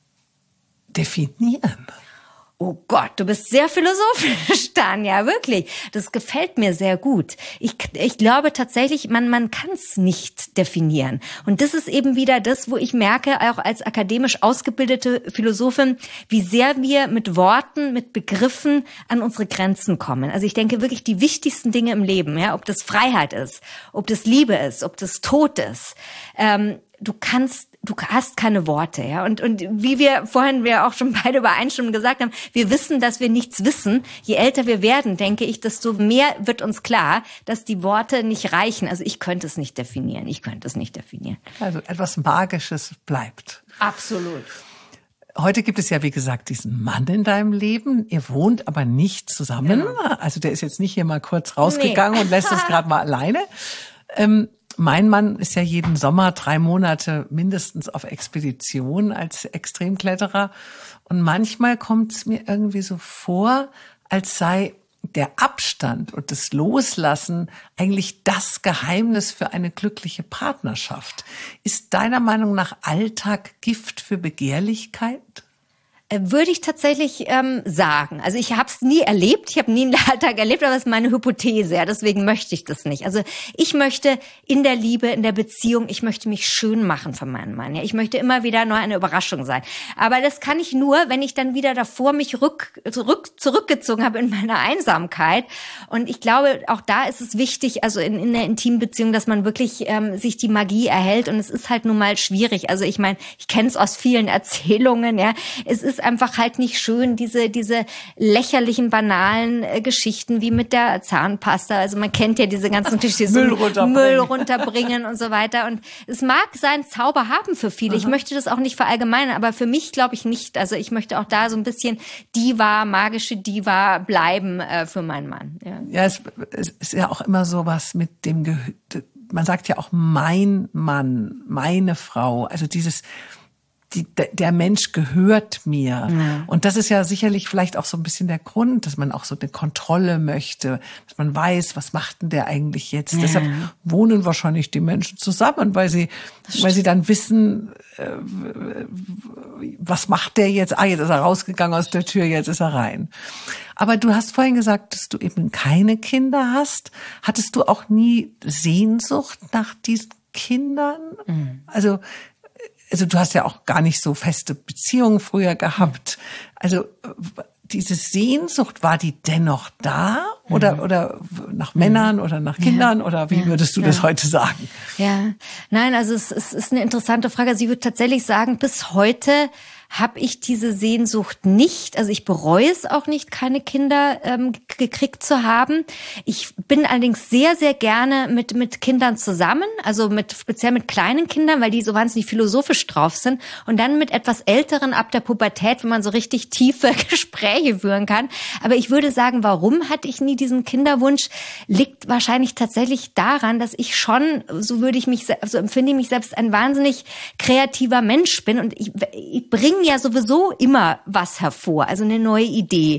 definieren? Oh Gott, du bist sehr philosophisch, Tanja, wirklich. Das gefällt mir sehr gut. Ich glaube tatsächlich, man kann es nicht definieren. Und das ist eben wieder das, wo ich merke, auch als akademisch ausgebildete Philosophin, wie sehr wir mit Worten, mit Begriffen an unsere Grenzen kommen. Also ich denke wirklich die wichtigsten Dinge im Leben, ja, ob das Freiheit ist, ob das Liebe ist, ob das Tod ist. Du hast keine Worte, ja. Und wie wir auch schon beide übereinstimmend gesagt haben, wir wissen, dass wir nichts wissen. Je älter wir werden, denke ich, desto mehr wird uns klar, dass die Worte nicht reichen. Also ich könnte es nicht definieren. Also etwas Magisches bleibt. Absolut. Heute gibt es ja, wie gesagt, diesen Mann in deinem Leben. Ihr wohnt aber nicht zusammen. Genau. Also der ist jetzt nicht hier mal kurz rausgegangen und lässt uns gerade mal alleine. Mein Mann ist ja jeden Sommer 3 Monate mindestens auf Expedition als Extremkletterer. Und manchmal kommt es mir irgendwie so vor, als sei der Abstand und das Loslassen eigentlich das Geheimnis für eine glückliche Partnerschaft. Ist deiner Meinung nach Alltag Gift für Begehrlichkeit? Würde ich tatsächlich sagen. Also ich habe es nie erlebt, ich habe nie einen Alltag erlebt, aber es ist meine Hypothese, ja, deswegen möchte ich das nicht. Also ich möchte in der Liebe, in der Beziehung, ich möchte mich schön machen für meinen Mann. Ja, ich möchte immer wieder neu eine Überraschung sein. Aber das kann ich nur, wenn ich dann wieder davor mich zurückgezogen habe in meiner Einsamkeit. Und ich glaube, auch da ist es wichtig, also in der intimen Beziehung, dass man wirklich sich die Magie erhält. Und es ist halt nun mal schwierig. Also ich meine, ich kenne es aus vielen Erzählungen, ja. Es ist einfach halt nicht schön, diese lächerlichen, banalen Geschichten wie mit der Zahnpasta. Also man kennt ja diese ganzen Müll runterbringen und so weiter. Und es mag seinen Zauber haben für viele. Ich möchte das auch nicht verallgemeinern, aber für mich glaube ich nicht. Also ich möchte auch da so ein bisschen magische Diva bleiben für meinen Mann. Ja, es ist ja auch immer so was mit dem man sagt ja auch mein Mann, meine Frau. Also der Mensch gehört mir. Ja. Und das ist ja sicherlich vielleicht auch so ein bisschen der Grund, dass man auch so eine Kontrolle möchte, dass man weiß, was macht denn der eigentlich jetzt? Ja. Deshalb wohnen wahrscheinlich die Menschen zusammen, weil sie dann wissen, was macht der jetzt? Jetzt ist er rausgegangen aus der Tür, jetzt ist er rein. Aber du hast vorhin gesagt, dass du eben keine Kinder hast. Hattest du auch nie Sehnsucht nach diesen Kindern? Mhm. Also du hast ja auch gar nicht so feste Beziehungen früher gehabt. Also diese Sehnsucht, war die dennoch da? Oder nach Männern oder nach Kindern? Oder wie würdest du das heute sagen? Ja, nein, also es ist eine interessante Frage. Also ich würde tatsächlich sagen, bis heute habe ich diese Sehnsucht nicht. Also ich bereue es auch nicht, keine Kinder gekriegt zu haben. Ich bin allerdings sehr, sehr gerne mit Kindern zusammen, also speziell mit kleinen Kindern, weil die so wahnsinnig philosophisch drauf sind. Und dann mit etwas Älteren ab der Pubertät, wenn man so richtig tiefe Gespräche führen kann. Aber ich würde sagen, warum hatte ich nie diesen Kinderwunsch, liegt wahrscheinlich tatsächlich daran, dass ich schon, so empfinde ich mich selbst, ein wahnsinnig kreativer Mensch bin. Und ich bringe ja sowieso immer was hervor, also eine neue Idee.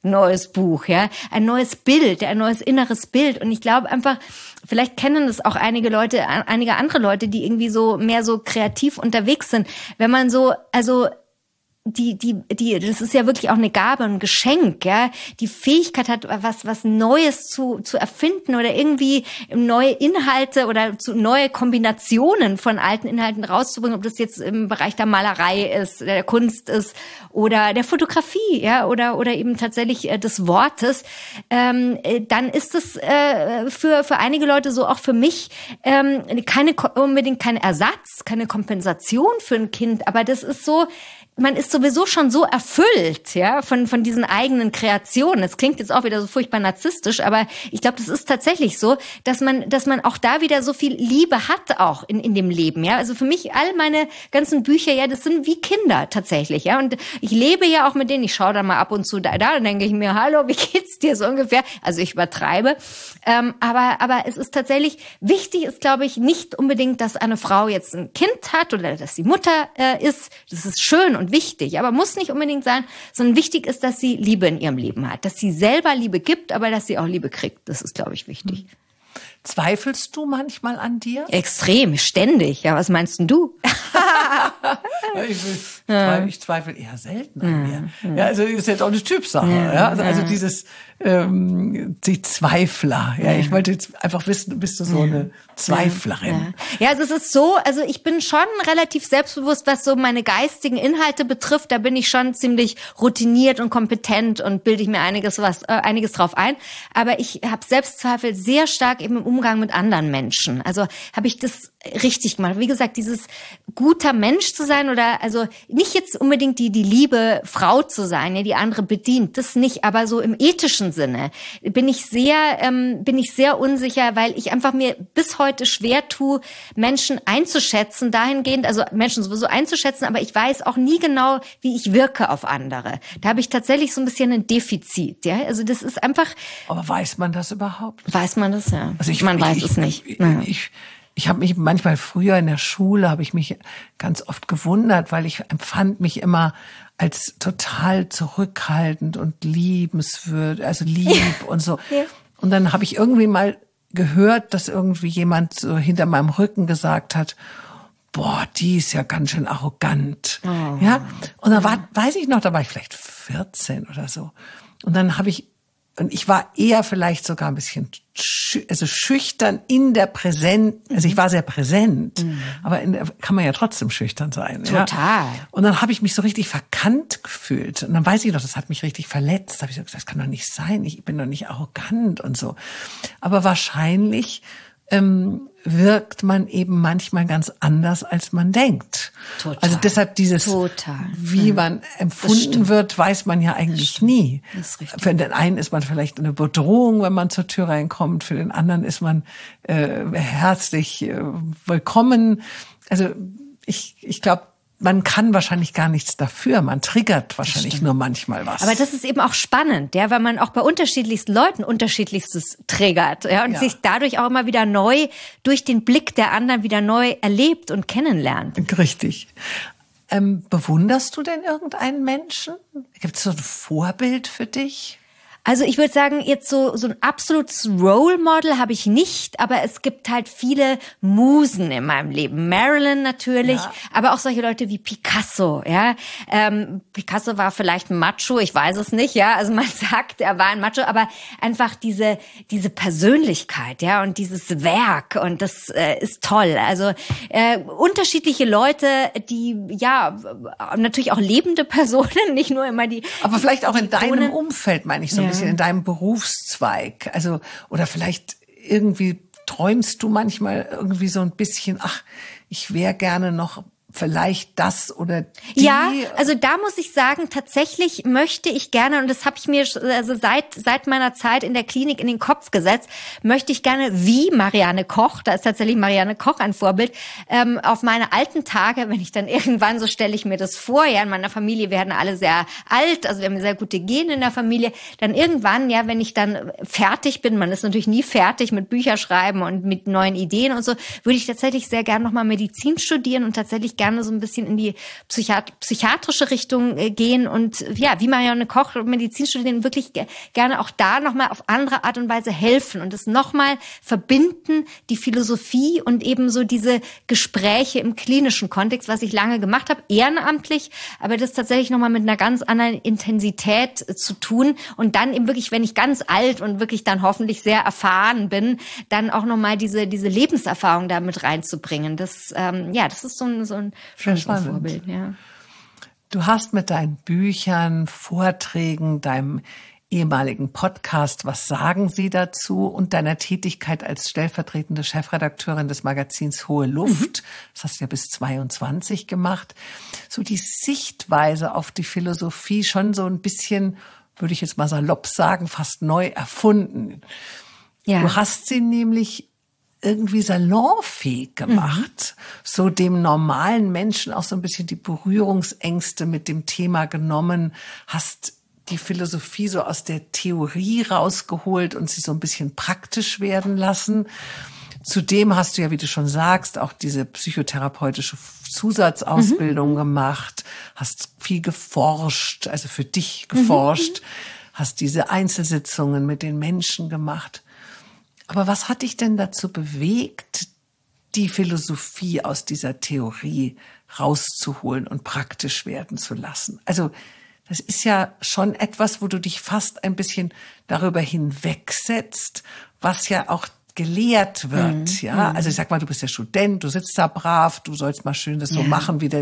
neues Buch, ja, ein neues Bild, ein neues inneres Bild. Und ich glaube einfach, vielleicht kennen es auch einige andere Leute, die irgendwie so mehr so kreativ unterwegs sind. Wenn man so, also das ist ja wirklich auch eine Gabe, ein Geschenk, ja, die Fähigkeit hat, was Neues zu erfinden oder irgendwie neue Inhalte oder neue Kombinationen von alten Inhalten rauszubringen, ob das jetzt im Bereich der Malerei ist, der Kunst ist oder der Fotografie, ja, oder eben tatsächlich des Wortes, dann ist es für einige Leute, so auch für mich, unbedingt kein Ersatz, keine Kompensation für ein Kind, aber das ist so, man ist sowieso schon so erfüllt, ja, von diesen eigenen Kreationen. Es klingt jetzt auch wieder so furchtbar narzisstisch, aber ich glaube, das ist tatsächlich so, dass man auch da wieder so viel Liebe hat auch in dem Leben, ja. Also für mich all meine ganzen Bücher, ja, das sind wie Kinder tatsächlich, ja. Und ich lebe ja auch mit denen. Ich schaue dann mal ab und zu da, dann denke ich mir, hallo, wie geht's dir so ungefähr? Also ich übertreibe, aber es ist tatsächlich wichtig, ist glaube ich nicht unbedingt, dass eine Frau jetzt ein Kind hat oder dass sie Mutter ist. Das ist schön und wichtig, aber muss nicht unbedingt sein, sondern wichtig ist, dass sie Liebe in ihrem Leben hat, dass sie selber Liebe gibt, aber dass sie auch Liebe kriegt. Das ist, glaube ich, wichtig. Zweifelst du manchmal an dir? Extrem, ständig. Ja, was meinst denn du? Ich zweifle eher selten an mir. Ja, also ist jetzt auch eine Typsache. Ja, also dieses die Zweifler. Ja, ich wollte jetzt einfach wissen, bist du so eine Zweiflerin? Ja, also es ist so, also ich bin schon relativ selbstbewusst, was so meine geistigen Inhalte betrifft. Da bin ich schon ziemlich routiniert und kompetent und bilde ich mir einiges drauf ein. Aber ich habe Selbstzweifel sehr stark eben im Umgang mit anderen Menschen. Also habe ich das richtig gemacht. Wie gesagt, dieses guter Mensch zu sein oder also nicht jetzt unbedingt die liebe Frau zu sein, ja, die andere bedient, das nicht, aber so im ethischen Sinne bin ich sehr unsicher, weil ich einfach mir bis heute schwer tue, Menschen einzuschätzen, dahingehend, also Menschen sowieso einzuschätzen, aber ich weiß auch nie genau, wie ich wirke auf andere. Da habe ich tatsächlich so ein bisschen ein Defizit, ja, also das ist einfach. Aber weiß man das überhaupt? Weiß man das, ja. Also man weiß es nicht. Ich habe mich manchmal früher in der Schule, habe ich mich ganz oft gewundert, weil ich empfand mich immer als total zurückhaltend und liebenswürdig, also lieb und so. Ja. Und dann habe ich irgendwie mal gehört, dass irgendwie jemand so hinter meinem Rücken gesagt hat, boah, die ist ja ganz schön arrogant. Oh. Ja. Und dann weiß ich noch, da war ich vielleicht 14 oder so. Und dann und ich war eher vielleicht sogar ein bisschen schüchtern in der Präsenz. Also ich war sehr präsent, aber kann man ja trotzdem schüchtern sein. Total. Ja? Und dann habe ich mich so richtig verkannt gefühlt. Und dann weiß ich noch, das hat mich richtig verletzt. Da habe ich so gesagt, das kann doch nicht sein. Ich bin doch nicht arrogant und so. Aber wahrscheinlich wirkt man eben manchmal ganz anders, als man denkt. Total. Also deshalb wie man empfunden wird, weiß man ja eigentlich nie. Das ist richtig. Für den einen ist man vielleicht eine Bedrohung, wenn man zur Tür reinkommt. Für den anderen ist man herzlich willkommen. Also ich glaube, man kann wahrscheinlich gar nichts dafür. Man triggert wahrscheinlich nur manchmal was. Aber das ist eben auch spannend, ja, weil man auch bei unterschiedlichsten Leuten Unterschiedlichstes triggert, ja, und sich dadurch auch immer wieder neu durch den Blick der anderen wieder neu erlebt und kennenlernt. Richtig. Bewunderst du denn irgendeinen Menschen? Gibt es so ein Vorbild für dich? Also ich würde sagen, jetzt so ein absolutes Role Model habe ich nicht, aber es gibt halt viele Musen in meinem Leben. Marilyn natürlich, aber auch solche Leute wie Picasso, ja. Picasso war vielleicht ein Macho, ich weiß es nicht, ja. Also man sagt, er war ein Macho, aber einfach diese Persönlichkeit, ja, und dieses Werk, und das ist toll. Also unterschiedliche Leute, die ja natürlich auch lebende Personen, nicht nur immer die. Aber vielleicht auch in deinem Umfeld, meine ich so ein bisschen, in deinem Berufszweig. Also, oder vielleicht irgendwie träumst du manchmal irgendwie so ein bisschen, ach, ich wäre gerne noch vielleicht das oder die. Ja, also da muss ich sagen, tatsächlich möchte ich gerne, und das habe ich mir also seit meiner Zeit in der Klinik in den Kopf gesetzt, möchte ich gerne wie Marianne Koch, da ist tatsächlich Marianne Koch ein Vorbild, auf meine alten Tage, wenn ich dann irgendwann, so stelle ich mir das vor, ja, in meiner Familie werden alle sehr alt, also wir haben sehr gute Gene in der Familie, dann irgendwann, ja, wenn ich dann fertig bin, man ist natürlich nie fertig mit Bücherschreiben und mit neuen Ideen und so, würde ich tatsächlich sehr gerne nochmal Medizin studieren und tatsächlich gerne gerne so ein bisschen in die psychiatrische Richtung gehen und ja, wie Marianne Koch, Medizinstudentin, wirklich gerne auch da nochmal auf andere Art und Weise helfen und es nochmal verbinden, die Philosophie und eben so diese Gespräche im klinischen Kontext, was ich lange gemacht habe, ehrenamtlich, aber das tatsächlich nochmal mit einer ganz anderen Intensität zu tun und dann eben wirklich, wenn ich ganz alt und wirklich dann hoffentlich sehr erfahren bin, dann auch nochmal diese Lebenserfahrung da mit reinzubringen. Das ist so ein schönes Vorbild. Ja. Du hast mit deinen Büchern, Vorträgen, deinem ehemaligen Podcast "Was sagen Sie dazu" und deiner Tätigkeit als stellvertretende Chefredakteurin des Magazins Hohe Luft, das hast du ja bis 22 gemacht, so die Sichtweise auf die Philosophie schon so ein bisschen, würde ich jetzt mal salopp sagen, fast neu erfunden. Ja. Du hast sie nämlich irgendwie salonfähig gemacht, so dem normalen Menschen auch so ein bisschen die Berührungsängste mit dem Thema genommen, hast die Philosophie so aus der Theorie rausgeholt und sie so ein bisschen praktisch werden lassen. Zudem hast du ja, wie du schon sagst, auch diese psychotherapeutische Zusatzausbildung gemacht, hast viel geforscht, also für dich geforscht, hast diese Einzelsitzungen mit den Menschen gemacht. Aber was hat dich denn dazu bewegt, die Philosophie aus dieser Theorie rauszuholen und praktisch werden zu lassen? Also das ist ja schon etwas, wo du dich fast ein bisschen darüber hinwegsetzt, was ja auch gelehrt wird, ja. Also ich sag mal, du bist ja Student, du sitzt da brav, du sollst mal schön das so machen, wie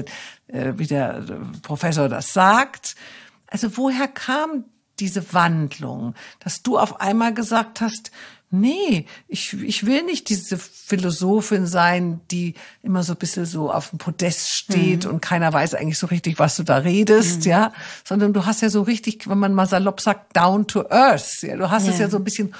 der Professor das sagt. Also woher kam diese Wandlung, dass du auf einmal gesagt hast, nee, ich will nicht diese Philosophin sein, die immer so ein bisschen so auf dem Podest steht und keiner weiß eigentlich so richtig, was du da redest, ja, sondern du hast ja so richtig, wenn man mal salopp sagt, down to earth, ja, du hast es ja so ein bisschen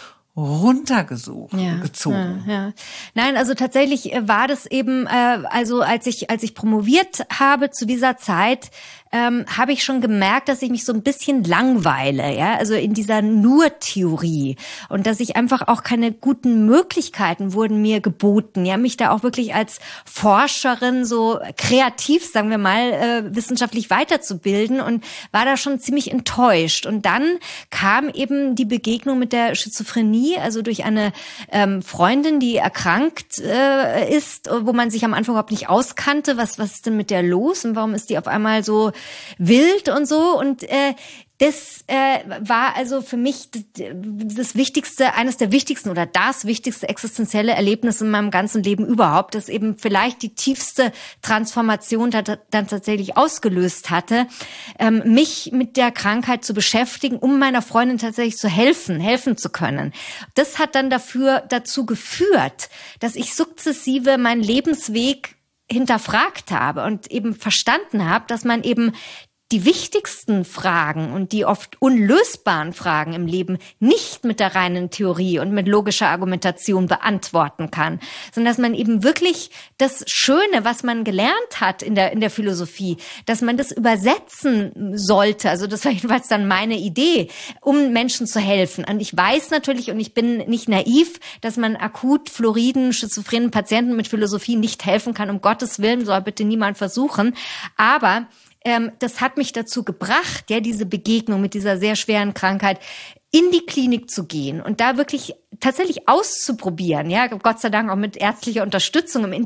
gezogen. Ja. Nein, also tatsächlich war das eben, also als ich promoviert habe zu dieser Zeit, habe ich schon gemerkt, dass ich mich so ein bisschen langweile, ja, also in dieser Nur-Theorie und dass ich einfach auch keine guten Möglichkeiten wurden mir geboten, ja, mich da auch wirklich als Forscherin so kreativ, sagen wir mal, wissenschaftlich weiterzubilden und war da schon ziemlich enttäuscht. Und dann kam eben die Begegnung mit der Schizophrenie, also durch eine Freundin, die erkrankt ist, wo man sich am Anfang überhaupt nicht auskannte, was ist denn mit der los und warum ist die auf einmal so wild und so und das war also für mich das Wichtigste, eines der wichtigsten oder das wichtigste existenzielle Erlebnis in meinem ganzen Leben überhaupt, das eben vielleicht die tiefste Transformation dann tatsächlich ausgelöst hatte, mich mit der Krankheit zu beschäftigen, um meiner Freundin tatsächlich zu helfen zu können. Das hat dann dazu geführt, dass ich sukzessive meinen Lebensweg hinterfragt habe und eben verstanden habe, dass man eben die wichtigsten Fragen und die oft unlösbaren Fragen im Leben nicht mit der reinen Theorie und mit logischer Argumentation beantworten kann, sondern dass man eben wirklich das Schöne, was man gelernt hat in der Philosophie, dass man das übersetzen sollte. Also das war jedenfalls dann meine Idee, um Menschen zu helfen. Und ich weiß natürlich, und ich bin nicht naiv, dass man akut floriden, schizophrenen Patienten mit Philosophie nicht helfen kann. Um Gottes Willen, soll bitte niemand versuchen. Aber das hat mich dazu gebracht, ja, diese Begegnung mit dieser sehr schweren Krankheit in die Klinik zu gehen und da wirklich tatsächlich auszuprobieren, ja, Gott sei Dank auch mit ärztlicher Unterstützung im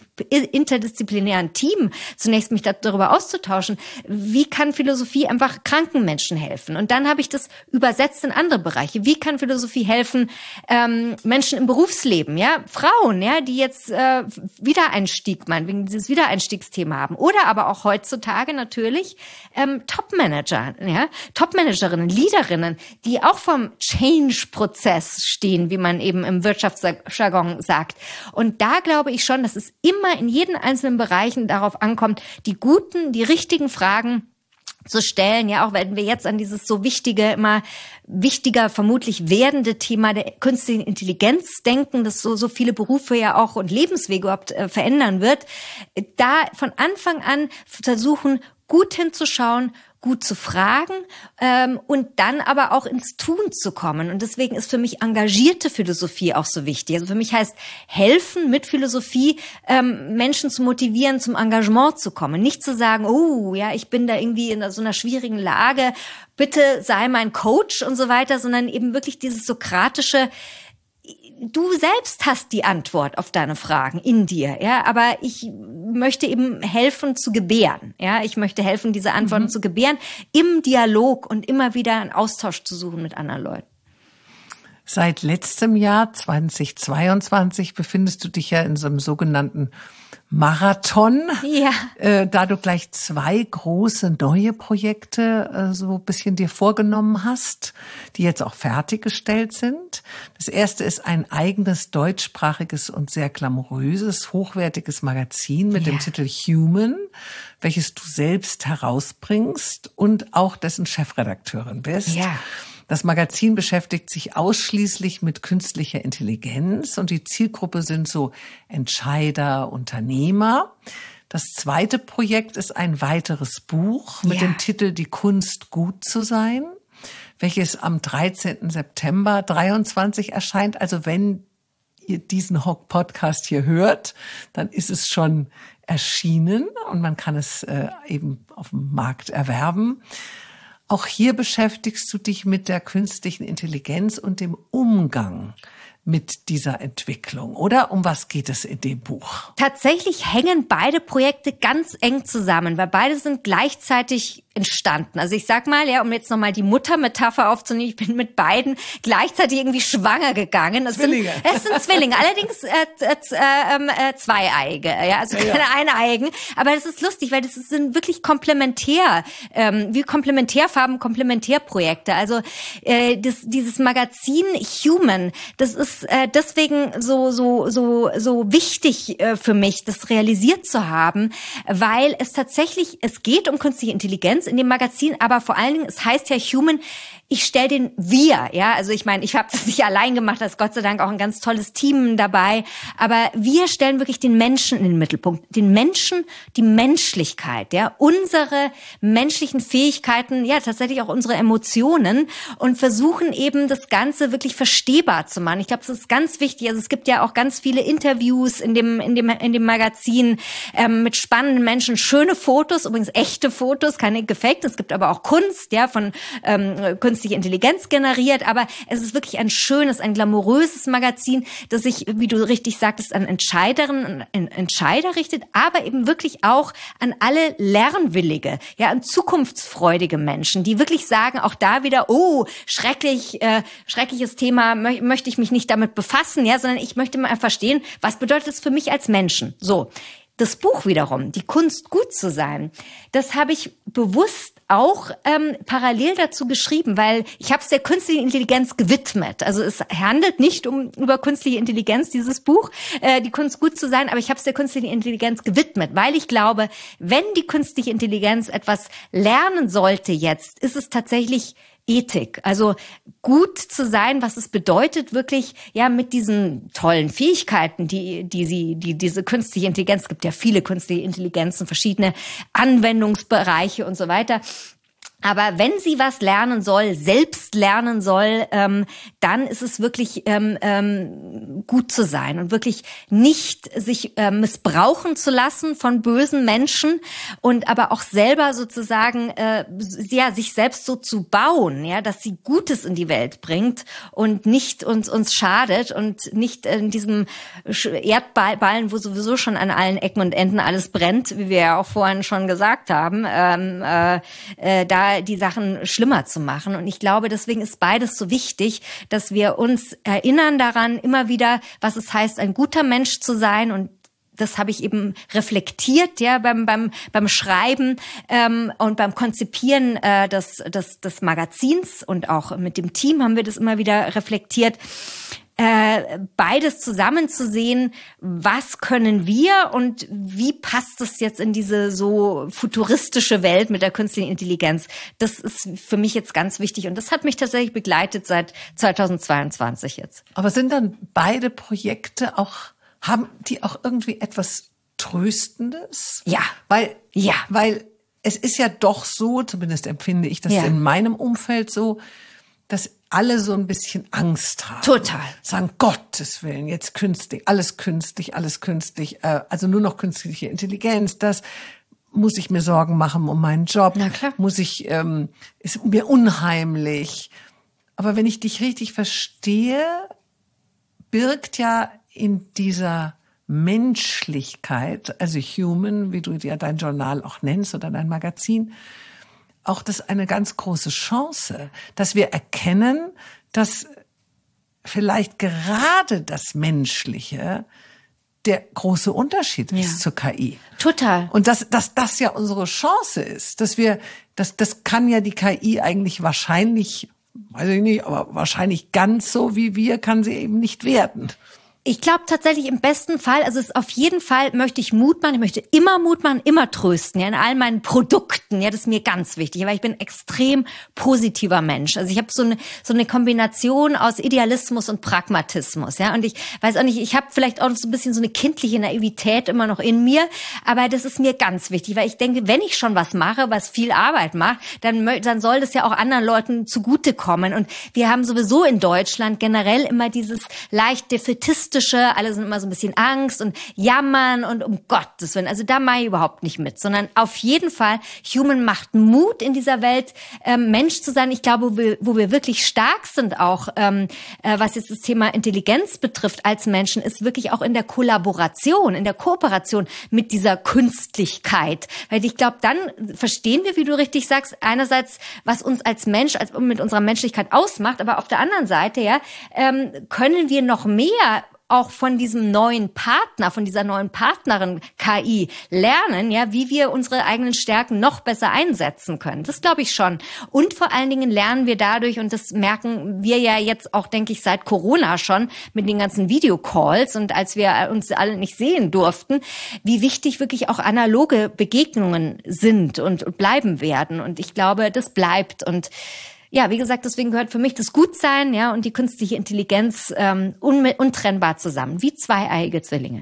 interdisziplinären Team, zunächst mich darüber auszutauschen, wie kann Philosophie einfach kranken Menschen helfen? Und dann habe ich das übersetzt in andere Bereiche. Wie kann Philosophie helfen Menschen im Berufsleben, ja, Frauen, ja, die jetzt Wiedereinstieg, meinetwegen dieses Wiedereinstiegsthema haben, oder aber auch heutzutage natürlich Topmanager, ja, Topmanagerinnen, Leaderinnen, die auch vom Change-Prozess stehen, wie man eben im Wirtschaftsjargon sagt. Und da glaube ich schon, dass es immer in jeden einzelnen Bereichen darauf ankommt, die guten, die richtigen Fragen zu stellen, ja, auch wenn wir jetzt an dieses so wichtige, immer wichtiger vermutlich werdende Thema der künstlichen Intelligenz denken, das so viele Berufe ja auch und Lebenswege überhaupt verändern wird, da von Anfang an versuchen, gut hinzuschauen, gut zu fragen und dann aber auch ins Tun zu kommen. Und deswegen ist für mich engagierte Philosophie auch so wichtig. Also für mich heißt helfen mit Philosophie, Menschen zu motivieren, zum Engagement zu kommen. Nicht zu sagen, oh ja, ich bin da irgendwie in so einer schwierigen Lage, bitte sei mein Coach und so weiter, sondern eben wirklich dieses sokratische, du selbst hast die Antwort auf deine Fragen in dir, ja, aber ich möchte eben helfen zu gebären, ja, ich möchte helfen, diese Antworten zu gebären, im Dialog und immer wieder einen Austausch zu suchen mit anderen Leuten. Seit letztem Jahr, 2022, befindest du dich ja in so einem sogenannten Marathon, da du gleich 2 große neue Projekte so ein bisschen dir vorgenommen hast, die jetzt auch fertiggestellt sind. Das erste ist ein eigenes deutschsprachiges und sehr glamouröses, hochwertiges Magazin mit dem Titel Human, welches du selbst herausbringst und auch dessen Chefredakteurin bist. Ja. Das Magazin beschäftigt sich ausschließlich mit künstlicher Intelligenz und die Zielgruppe sind so Entscheider, Unternehmer. Das zweite Projekt ist ein weiteres Buch mit dem Titel Die Kunst, gut zu sein, welches am 13. September 2023 erscheint. Also wenn ihr diesen Podcast hier hört, dann ist es schon erschienen und man kann es eben auf dem Markt erwerben. Auch hier beschäftigst du dich mit der künstlichen Intelligenz und dem Umgang mit dieser Entwicklung, oder? Um was geht es in dem Buch? Tatsächlich hängen beide Projekte ganz eng zusammen, weil beide sind gleichzeitig entstanden. Also ich sag mal, ja, um jetzt nochmal die Muttermetapher aufzunehmen, ich bin mit beiden gleichzeitig irgendwie schwanger gegangen. Es sind Zwillinge, allerdings zweieiige, ja, also keine eineigen. Aber das ist lustig, weil das sind wirklich komplementär, wie Komplementärfarben, Komplementärprojekte. Also dieses Magazin Human, das ist deswegen so wichtig für mich, das realisiert zu haben, weil es geht um künstliche Intelligenz in dem Magazin, aber vor allen Dingen, es heißt ja Human, ich stelle den wir, ja, also ich meine, ich habe das nicht allein gemacht, da ist Gott sei Dank auch ein ganz tolles Team dabei, aber wir stellen wirklich den Menschen in den Mittelpunkt, den Menschen, die Menschlichkeit, ja, unsere menschlichen Fähigkeiten, ja, tatsächlich auch unsere Emotionen und versuchen eben das Ganze wirklich verstehbar zu machen. Ich glaube, das ist ganz wichtig, also es gibt ja auch ganz viele Interviews in dem Magazin mit spannenden Menschen, schöne Fotos, übrigens echte Fotos, keine gefakte, es gibt aber auch Kunst, ja, von künstliche Intelligenz generiert, aber es ist wirklich ein schönes, ein glamouröses Magazin, das sich, wie du richtig sagtest, an Entscheiderinnen und Entscheider richtet, aber eben wirklich auch an alle Lernwillige, ja, an zukunftsfreudige Menschen, die wirklich sagen, auch da wieder, oh, schreckliches Thema, möchte ich mich nicht damit befassen, ja, sondern ich möchte mal verstehen, was bedeutet es für mich als Menschen? So. Das Buch wiederum, die Kunst, gut zu sein, das habe ich bewusst auch parallel dazu geschrieben, weil ich habe es der künstlichen Intelligenz gewidmet. Also es handelt nicht über künstliche Intelligenz, dieses Buch, die Kunst, gut zu sein, aber ich habe es der künstlichen Intelligenz gewidmet, weil ich glaube, wenn die künstliche Intelligenz etwas lernen sollte jetzt, ist es tatsächlich Ethik, also gut zu sein, was es bedeutet, wirklich ja mit diesen tollen Fähigkeiten, die diese künstliche Intelligenz, es gibt ja viele künstliche Intelligenzen, verschiedene Anwendungsbereiche und so weiter. Aber wenn sie was lernen soll, selbst lernen soll, dann ist es wirklich gut zu sein und wirklich nicht sich missbrauchen zu lassen von bösen Menschen und aber auch selber sozusagen sich selbst so zu bauen, ja, dass sie Gutes in die Welt bringt und nicht uns schadet und nicht in diesem Erdballen, wo sowieso schon an allen Ecken und Enden alles brennt, wie wir ja auch vorhin schon gesagt haben, da die Sachen schlimmer zu machen. Und ich glaube, deswegen ist beides so wichtig, dass wir uns erinnern daran, immer wieder, was es heißt, ein guter Mensch zu sein. Und das habe ich eben reflektiert, ja, beim Schreiben und beim Konzipieren des Magazins und auch mit dem Team haben wir das immer wieder reflektiert. Beides zusammenzusehen, was können wir und wie passt es jetzt in diese so futuristische Welt mit der künstlichen Intelligenz? Das ist für mich jetzt ganz wichtig und das hat mich tatsächlich begleitet seit 2022 jetzt. Aber sind dann beide Projekte haben die auch irgendwie etwas Tröstendes? Ja. Weil es ist ja doch so, zumindest empfinde ich das in meinem Umfeld so, dass alle so ein bisschen Angst haben. Total. Sagen, Gottes Willen, jetzt künstlich, alles künstlich, also nur noch künstliche Intelligenz, das muss ich mir Sorgen machen um meinen Job, Na klar. Ist mir unheimlich. Aber wenn ich dich richtig verstehe, birgt ja in dieser Menschlichkeit, also Human, wie du ja dein Journal auch nennst oder dein Magazin, auch das eine ganz große Chance, dass wir erkennen, dass vielleicht gerade das Menschliche der große Unterschied ist zur KI. Total. Und dass das ja unsere Chance ist, das kann ja die KI eigentlich wahrscheinlich, weiß ich nicht, aber wahrscheinlich ganz so wie wir kann sie eben nicht werden. Ich glaube tatsächlich im besten Fall, also auf jeden Fall möchte ich Mut machen, ich möchte immer Mut machen, immer trösten, ja, in all meinen Produkten, ja, das ist mir ganz wichtig, weil ich bin ein extrem positiver Mensch. Also ich habe so eine Kombination aus Idealismus und Pragmatismus, ja, und ich weiß auch nicht, ich habe vielleicht auch so ein bisschen so eine kindliche Naivität immer noch in mir, aber das ist mir ganz wichtig, weil ich denke, wenn ich schon was mache, was viel Arbeit macht, dann soll das ja auch anderen Leuten zugutekommen, und wir haben sowieso in Deutschland generell immer dieses leicht defätistische, alle sind immer so ein bisschen Angst und jammern und um Gottes Willen. Also da mache ich überhaupt nicht mit, sondern auf jeden Fall, Human macht Mut in dieser Welt, Mensch zu sein. Ich glaube, wo wir wirklich stark sind auch, was jetzt das Thema Intelligenz betrifft als Menschen, ist wirklich auch in der Kollaboration, in der Kooperation mit dieser Künstlichkeit. Weil ich glaube, dann verstehen wir, wie du richtig sagst, einerseits, was uns als Mensch, mit unserer Menschlichkeit ausmacht, aber auf der anderen Seite, ja, können wir noch mehr auch von diesem neuen Partner, von dieser neuen Partnerin KI lernen, ja, wie wir unsere eigenen Stärken noch besser einsetzen können. Das glaube ich schon. Und vor allen Dingen lernen wir dadurch, und das merken wir ja jetzt auch, denke ich, seit Corona schon mit den ganzen Videocalls und als wir uns alle nicht sehen durften, wie wichtig wirklich auch analoge Begegnungen sind und bleiben werden. Und ich glaube, das bleibt. Und ja, wie gesagt, deswegen gehört für mich das Gutsein, ja, und die künstliche Intelligenz untrennbar zusammen, wie zweieiige Zwillinge.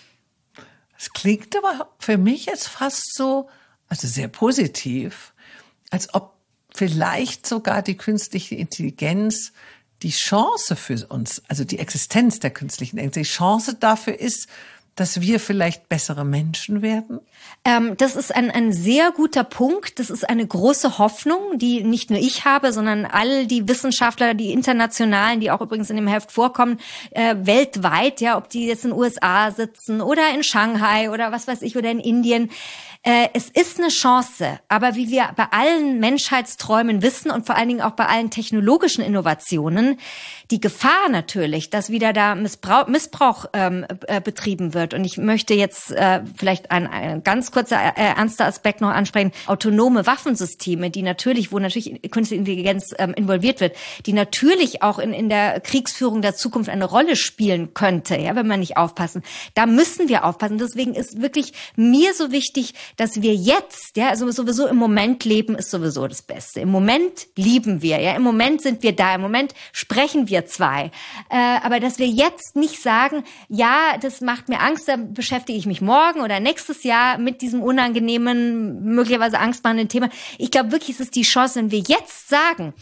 Es klingt aber für mich jetzt fast so, also sehr positiv, als ob vielleicht sogar die künstliche Intelligenz die Chance für uns, also die Existenz der künstlichen Intelligenz, die Chance dafür ist, dass wir vielleicht bessere Menschen werden? Das ist ein sehr guter Punkt. Das ist eine große Hoffnung, die nicht nur ich habe, sondern all die Wissenschaftler, die internationalen, die auch übrigens in dem Heft vorkommen, weltweit, ja, ob die jetzt in den USA sitzen oder in Shanghai oder was weiß ich, oder in Indien. Es ist eine Chance, aber wie wir bei allen Menschheitsträumen wissen und vor allen Dingen auch bei allen technologischen Innovationen, die Gefahr natürlich, dass wieder da Missbrauch betrieben wird. Und ich möchte jetzt vielleicht ein ganz kurzer ernster Aspekt noch ansprechen. Autonome Waffensysteme, wo natürlich künstliche Intelligenz involviert wird, die natürlich auch in der Kriegsführung der Zukunft eine Rolle spielen könnte, ja, wenn wir nicht aufpassen. Da müssen wir aufpassen. Deswegen ist wirklich mir so wichtig, dass wir jetzt, ja, also sowieso im Moment leben, ist sowieso das Beste. Im Moment lieben wir, ja, im Moment sind wir da, im Moment sprechen wir zwei. Aber dass wir jetzt nicht sagen, ja, das macht mir Angst, da beschäftige ich mich morgen oder nächstes Jahr mit diesem unangenehmen, möglicherweise angstmachenden Thema. Ich glaube wirklich, es ist die Chance, wenn wir jetzt sagen,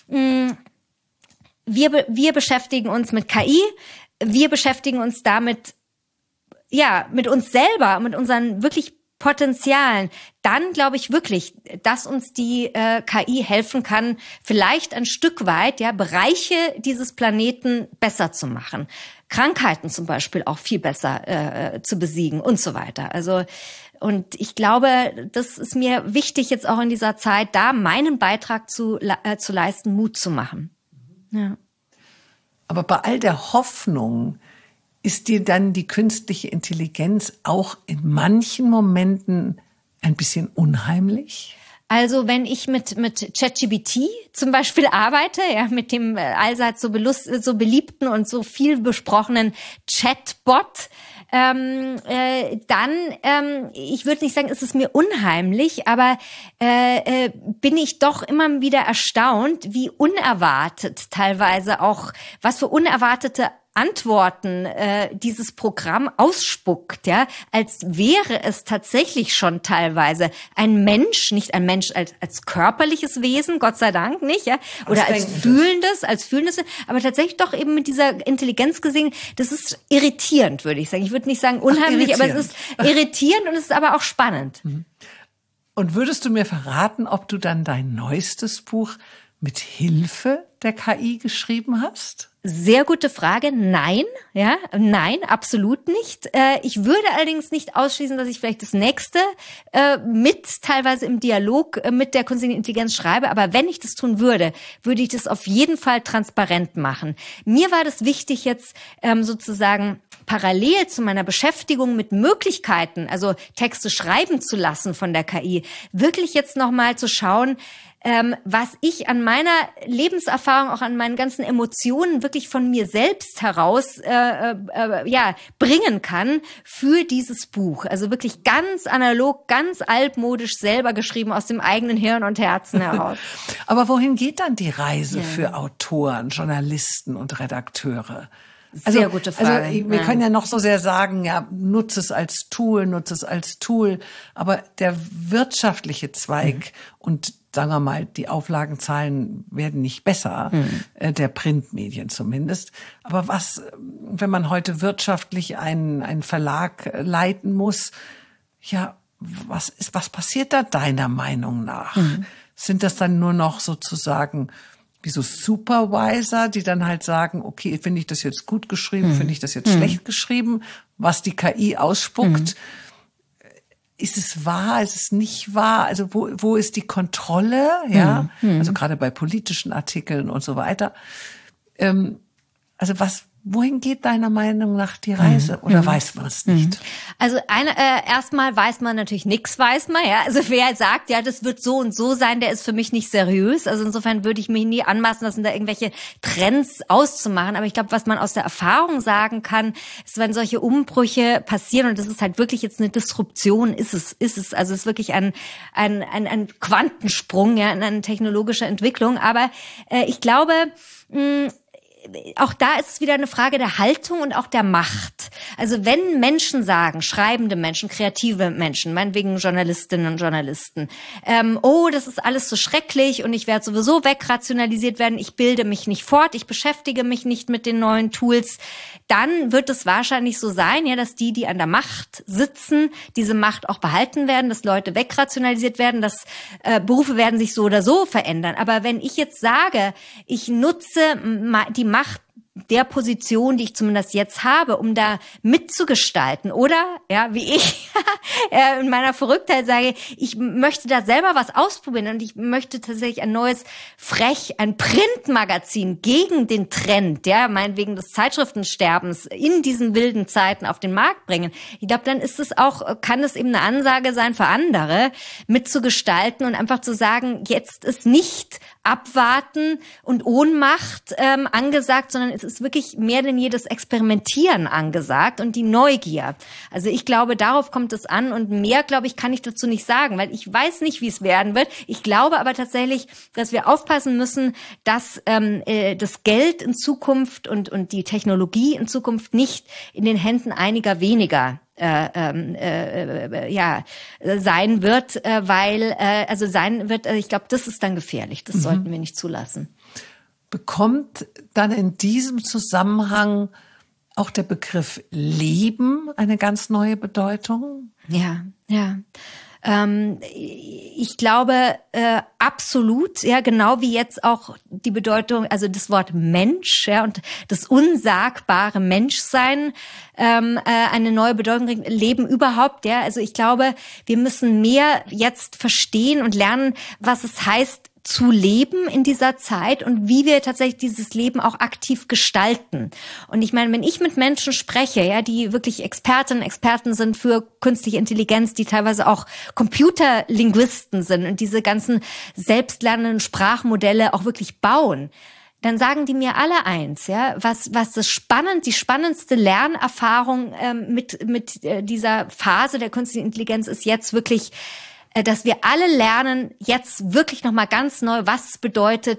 wir beschäftigen uns mit KI, wir beschäftigen uns damit, ja, mit uns selber, mit unseren wirklich Potenzialen, dann glaube ich wirklich, dass uns die KI helfen kann, vielleicht ein Stück weit, ja, Bereiche dieses Planeten besser zu machen. Krankheiten zum Beispiel auch viel besser zu besiegen und so weiter. Also, und ich glaube, das ist mir wichtig jetzt auch in dieser Zeit, da meinen Beitrag zu leisten, Mut zu machen. Ja. Aber bei all der Hoffnung ist dir dann die künstliche Intelligenz auch in manchen Momenten ein bisschen unheimlich? Also wenn ich mit ChatGPT zum Beispiel arbeite, ja, mit dem allseits so beliebten und so viel besprochenen Chatbot, dann, ich würde nicht sagen, ist es mir unheimlich, aber bin ich doch immer wieder erstaunt, wie unerwartet teilweise auch, was für unerwartete Antworten dieses Programm ausspuckt, ja, als wäre es tatsächlich schon teilweise ein Mensch, nicht ein Mensch als körperliches Wesen, Gott sei Dank nicht, ja, oder als fühlendes, aber tatsächlich doch eben mit dieser Intelligenz gesehen. Das ist irritierend, würde ich sagen. Ich würde nicht sagen unheimlich, aber es ist irritierend und es ist aber auch spannend. Und würdest du mir verraten, ob du dann dein neuestes Buch mit Hilfe der KI geschrieben hast? Sehr gute Frage. Nein, absolut nicht. Ich würde allerdings nicht ausschließen, dass ich vielleicht das nächste teilweise im Dialog mit der künstlichen Intelligenz schreibe. Aber wenn ich das tun würde, würde ich das auf jeden Fall transparent machen. Mir war das wichtig jetzt sozusagen parallel zu meiner Beschäftigung mit Möglichkeiten, also Texte schreiben zu lassen von der KI, wirklich jetzt nochmal zu schauen, was ich an meiner Lebenserfahrung, auch an meinen ganzen Emotionen wirklich von mir selbst heraus bringen kann für dieses Buch. Also wirklich ganz analog, ganz altmodisch selber geschrieben aus dem eigenen Hirn und Herzen heraus. Aber wohin geht dann die Reise für Autoren, Journalisten und Redakteure? Sehr gute Frage. Also wir können ja noch so sehr sagen, ja, nutze es als Tool, aber der wirtschaftliche Zweig und sagen wir mal, die Auflagenzahlen werden nicht besser, der Printmedien zumindest. Aber was, wenn man heute wirtschaftlich einen Verlag leiten muss, ja, was passiert da deiner Meinung nach? Sind das dann nur noch sozusagen wie so Supervisor, die dann halt sagen, okay, finde ich das jetzt gut geschrieben, finde ich das jetzt schlecht geschrieben, was die KI ausspuckt? Ist es wahr, ist es nicht wahr? Also wo ist die Kontrolle? Ja, also gerade bei politischen Artikeln und so weiter. Also wohin geht deiner Meinung nach die Reise? Oder weiß man es nicht? Also erstmal weiß man natürlich nichts, weiß man, ja. Also wer sagt, ja, das wird so und so sein, der ist für mich nicht seriös. Also insofern würde ich mich nie anmaßen lassen, da irgendwelche Trends auszumachen. Aber ich glaube, was man aus der Erfahrung sagen kann, ist, wenn solche Umbrüche passieren, und das ist halt wirklich jetzt eine Disruption, ist es. Also es ist wirklich ein Quantensprung, ja, in eine technologische Entwicklung. Aber ich glaube, auch da ist es wieder eine Frage der Haltung und auch der Macht. Also wenn Menschen sagen, schreibende Menschen, kreative Menschen, meinetwegen Journalistinnen und Journalisten, das ist alles so schrecklich und ich werde sowieso wegrationalisiert werden, ich bilde mich nicht fort, ich beschäftige mich nicht mit den neuen Tools, dann wird es wahrscheinlich so sein, ja, dass die an der Macht sitzen, diese Macht auch behalten werden, dass Leute wegrationalisiert werden, dass Berufe werden sich so oder so verändern. Aber wenn ich jetzt sage, ich nutze die Macht der Position, die ich zumindest jetzt habe, um da mitzugestalten. Oder, ja, wie ich in meiner Verrücktheit sage, ich möchte da selber was ausprobieren und ich möchte tatsächlich ein Printmagazin gegen den Trend, ja, meinetwegen des Zeitschriftensterbens in diesen wilden Zeiten auf den Markt bringen. Ich glaube, dann kann es eben eine Ansage sein für andere, mitzugestalten und einfach zu sagen, jetzt ist nicht Abwarten und Ohnmacht angesagt, sondern es ist wirklich mehr denn je das Experimentieren angesagt und die Neugier. Also ich glaube, darauf kommt es an und mehr, glaube ich, kann ich dazu nicht sagen, weil ich weiß nicht, wie es werden wird. Ich glaube aber tatsächlich, dass wir aufpassen müssen, dass das Geld in Zukunft und die Technologie in Zukunft nicht in den Händen einiger weniger sein wird, ich glaube, das ist dann gefährlich. Das sollten wir nicht zulassen. Bekommt dann in diesem Zusammenhang auch der Begriff Leben eine ganz neue Bedeutung? Ja. Ich glaube absolut, ja, genau wie jetzt auch die Bedeutung, also das Wort Mensch, ja, und das unsagbare Menschsein eine neue Bedeutung bringt, Leben überhaupt, ja. Also ich glaube, wir müssen mehr jetzt verstehen und lernen, was es heißt, zu leben in dieser Zeit und wie wir tatsächlich dieses Leben auch aktiv gestalten. Und ich meine, wenn ich mit Menschen spreche, ja, die wirklich Experten sind für künstliche Intelligenz, die teilweise auch Computerlinguisten sind und diese ganzen selbstlernenden Sprachmodelle auch wirklich bauen, dann sagen die mir alle eins, ja, was die spannendste Lernerfahrung mit dieser Phase der künstlichen Intelligenz ist jetzt wirklich, dass wir alle lernen, jetzt wirklich nochmal ganz neu, was bedeutet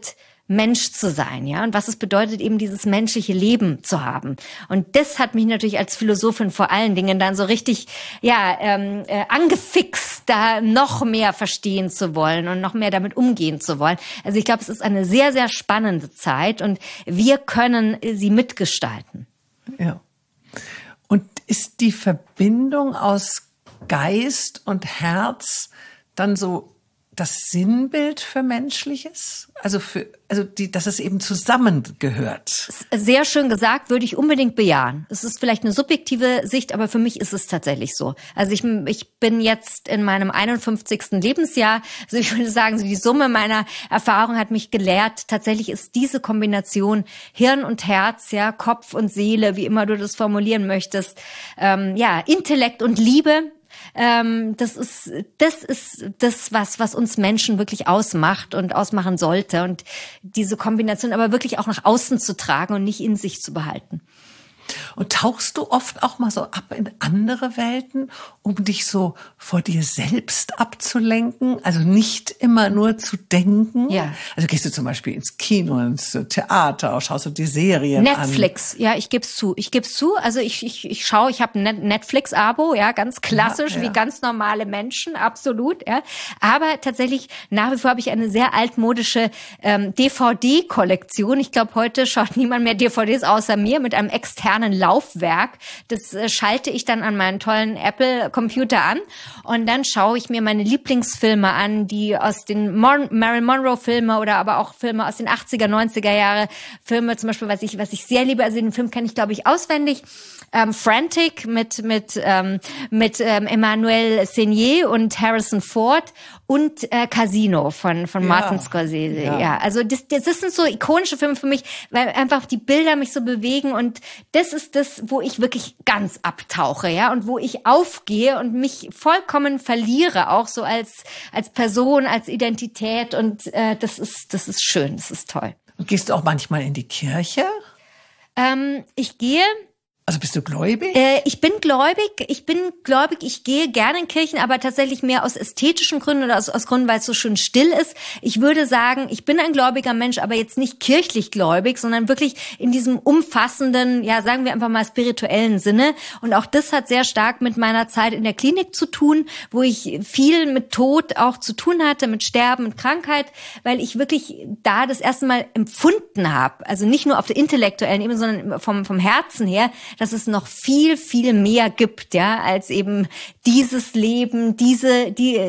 Mensch zu sein, ja, und was es bedeutet, eben dieses menschliche Leben zu haben. Und das hat mich natürlich als Philosophin vor allen Dingen dann so richtig, angefixt, da noch mehr verstehen zu wollen und noch mehr damit umgehen zu wollen. Also ich glaube, es ist eine sehr, sehr spannende Zeit und wir können sie mitgestalten. Ja. Und ist die Verbindung aus Geist und Herz dann so das Sinnbild für Menschliches? Dass es eben zusammengehört. Sehr schön gesagt, würde ich unbedingt bejahen. Es ist vielleicht eine subjektive Sicht, aber für mich ist es tatsächlich so. Also ich bin jetzt in meinem 51. Lebensjahr. Also ich würde sagen, so die Summe meiner Erfahrung hat mich gelehrt. Tatsächlich ist diese Kombination Hirn und Herz, ja, Kopf und Seele, wie immer du das formulieren möchtest, Intellekt und Liebe. Das ist das, was uns Menschen wirklich ausmacht und ausmachen sollte. Und diese Kombination aber wirklich auch nach außen zu tragen und nicht in sich zu behalten. Und tauchst du oft auch mal so ab in andere Welten, um dich so vor dir selbst abzulenken? Also nicht immer nur zu denken? Ja. Also gehst du zum Beispiel ins Kino, ins Theater, schaust du die Serien Netflix, an? ja, ich geb's zu. Also ich schaue, ich habe ein Netflix-Abo, ja, ganz klassisch, wie ganz normale Menschen, absolut, ja. Aber tatsächlich, nach wie vor habe ich eine sehr altmodische DVD-Kollektion. Ich glaube, heute schaut niemand mehr DVDs außer mir mit einem externen Laufwerk. Das schalte ich dann an meinen tollen Apple-Computer an und dann schaue ich mir meine Lieblingsfilme an, die aus den Marilyn Monroe-Filme oder aber auch Filme aus den 80er, 90er Jahre Filme, zum Beispiel, was ich sehr liebe, also den Film kenne ich, glaube ich, auswendig. Frantic mit Emmanuel Seigner und Harrison Ford und Casino von Martin Scorsese. Ja, also das sind so ikonische Filme für mich, weil einfach die Bilder mich so bewegen und das ist das, wo ich wirklich ganz abtauche, ja, und wo ich aufgehe und mich vollkommen verliere, auch so als Person, als Identität und das ist schön, das ist toll. Und gehst du auch manchmal in die Kirche? Ich gehe. Also bist du gläubig? Ich bin gläubig, ich gehe gerne in Kirchen, aber tatsächlich mehr aus ästhetischen Gründen oder aus Gründen, weil es so schön still ist. Ich würde sagen, ich bin ein gläubiger Mensch, aber jetzt nicht kirchlich gläubig, sondern wirklich in diesem umfassenden, ja, sagen wir einfach mal spirituellen Sinne. Und auch das hat sehr stark mit meiner Zeit in der Klinik zu tun, wo ich viel mit Tod auch zu tun hatte, mit Sterben, mit Krankheit, weil ich wirklich da das erste Mal empfunden habe, also nicht nur auf der intellektuellen Ebene, sondern vom Herzen her, dass es noch viel, viel mehr gibt, ja, als eben dieses Leben, diese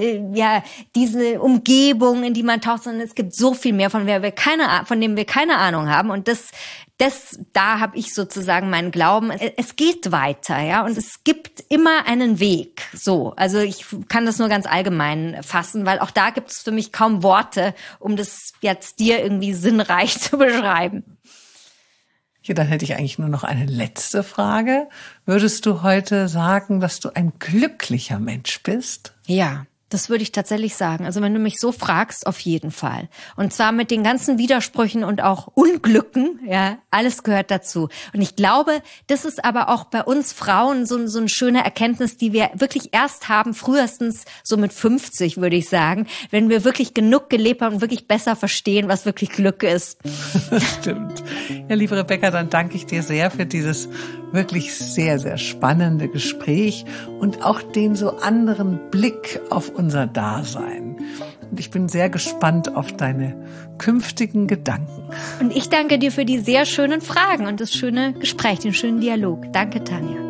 Umgebung, in die man taucht, sondern es gibt so viel mehr, von dem wir keine Ahnung haben. Und da habe ich sozusagen meinen Glauben. Es geht weiter, ja, und es gibt immer einen Weg. So, also ich kann das nur ganz allgemein fassen, weil auch da gibt es für mich kaum Worte, um das jetzt dir irgendwie sinnreich zu beschreiben. Ja, dann hätte ich eigentlich nur noch eine letzte Frage. Würdest du heute sagen, dass du ein glücklicher Mensch bist? Ja. Das würde ich tatsächlich sagen. Also wenn du mich so fragst, auf jeden Fall. Und zwar mit den ganzen Widersprüchen und auch Unglücken, ja, alles gehört dazu. Und ich glaube, das ist aber auch bei uns Frauen so eine schöne Erkenntnis, die wir wirklich erst haben, frühestens so mit 50, würde ich sagen, wenn wir wirklich genug gelebt haben und wirklich besser verstehen, was wirklich Glück ist. Stimmt. Ja, liebe Rebecca, dann danke ich dir sehr für dieses wirklich sehr, sehr spannende Gespräch und auch den so anderen Blick auf unser Dasein. Und ich bin sehr gespannt auf deine künftigen Gedanken. Und ich danke dir für die sehr schönen Fragen und das schöne Gespräch, den schönen Dialog. Danke, Tanja.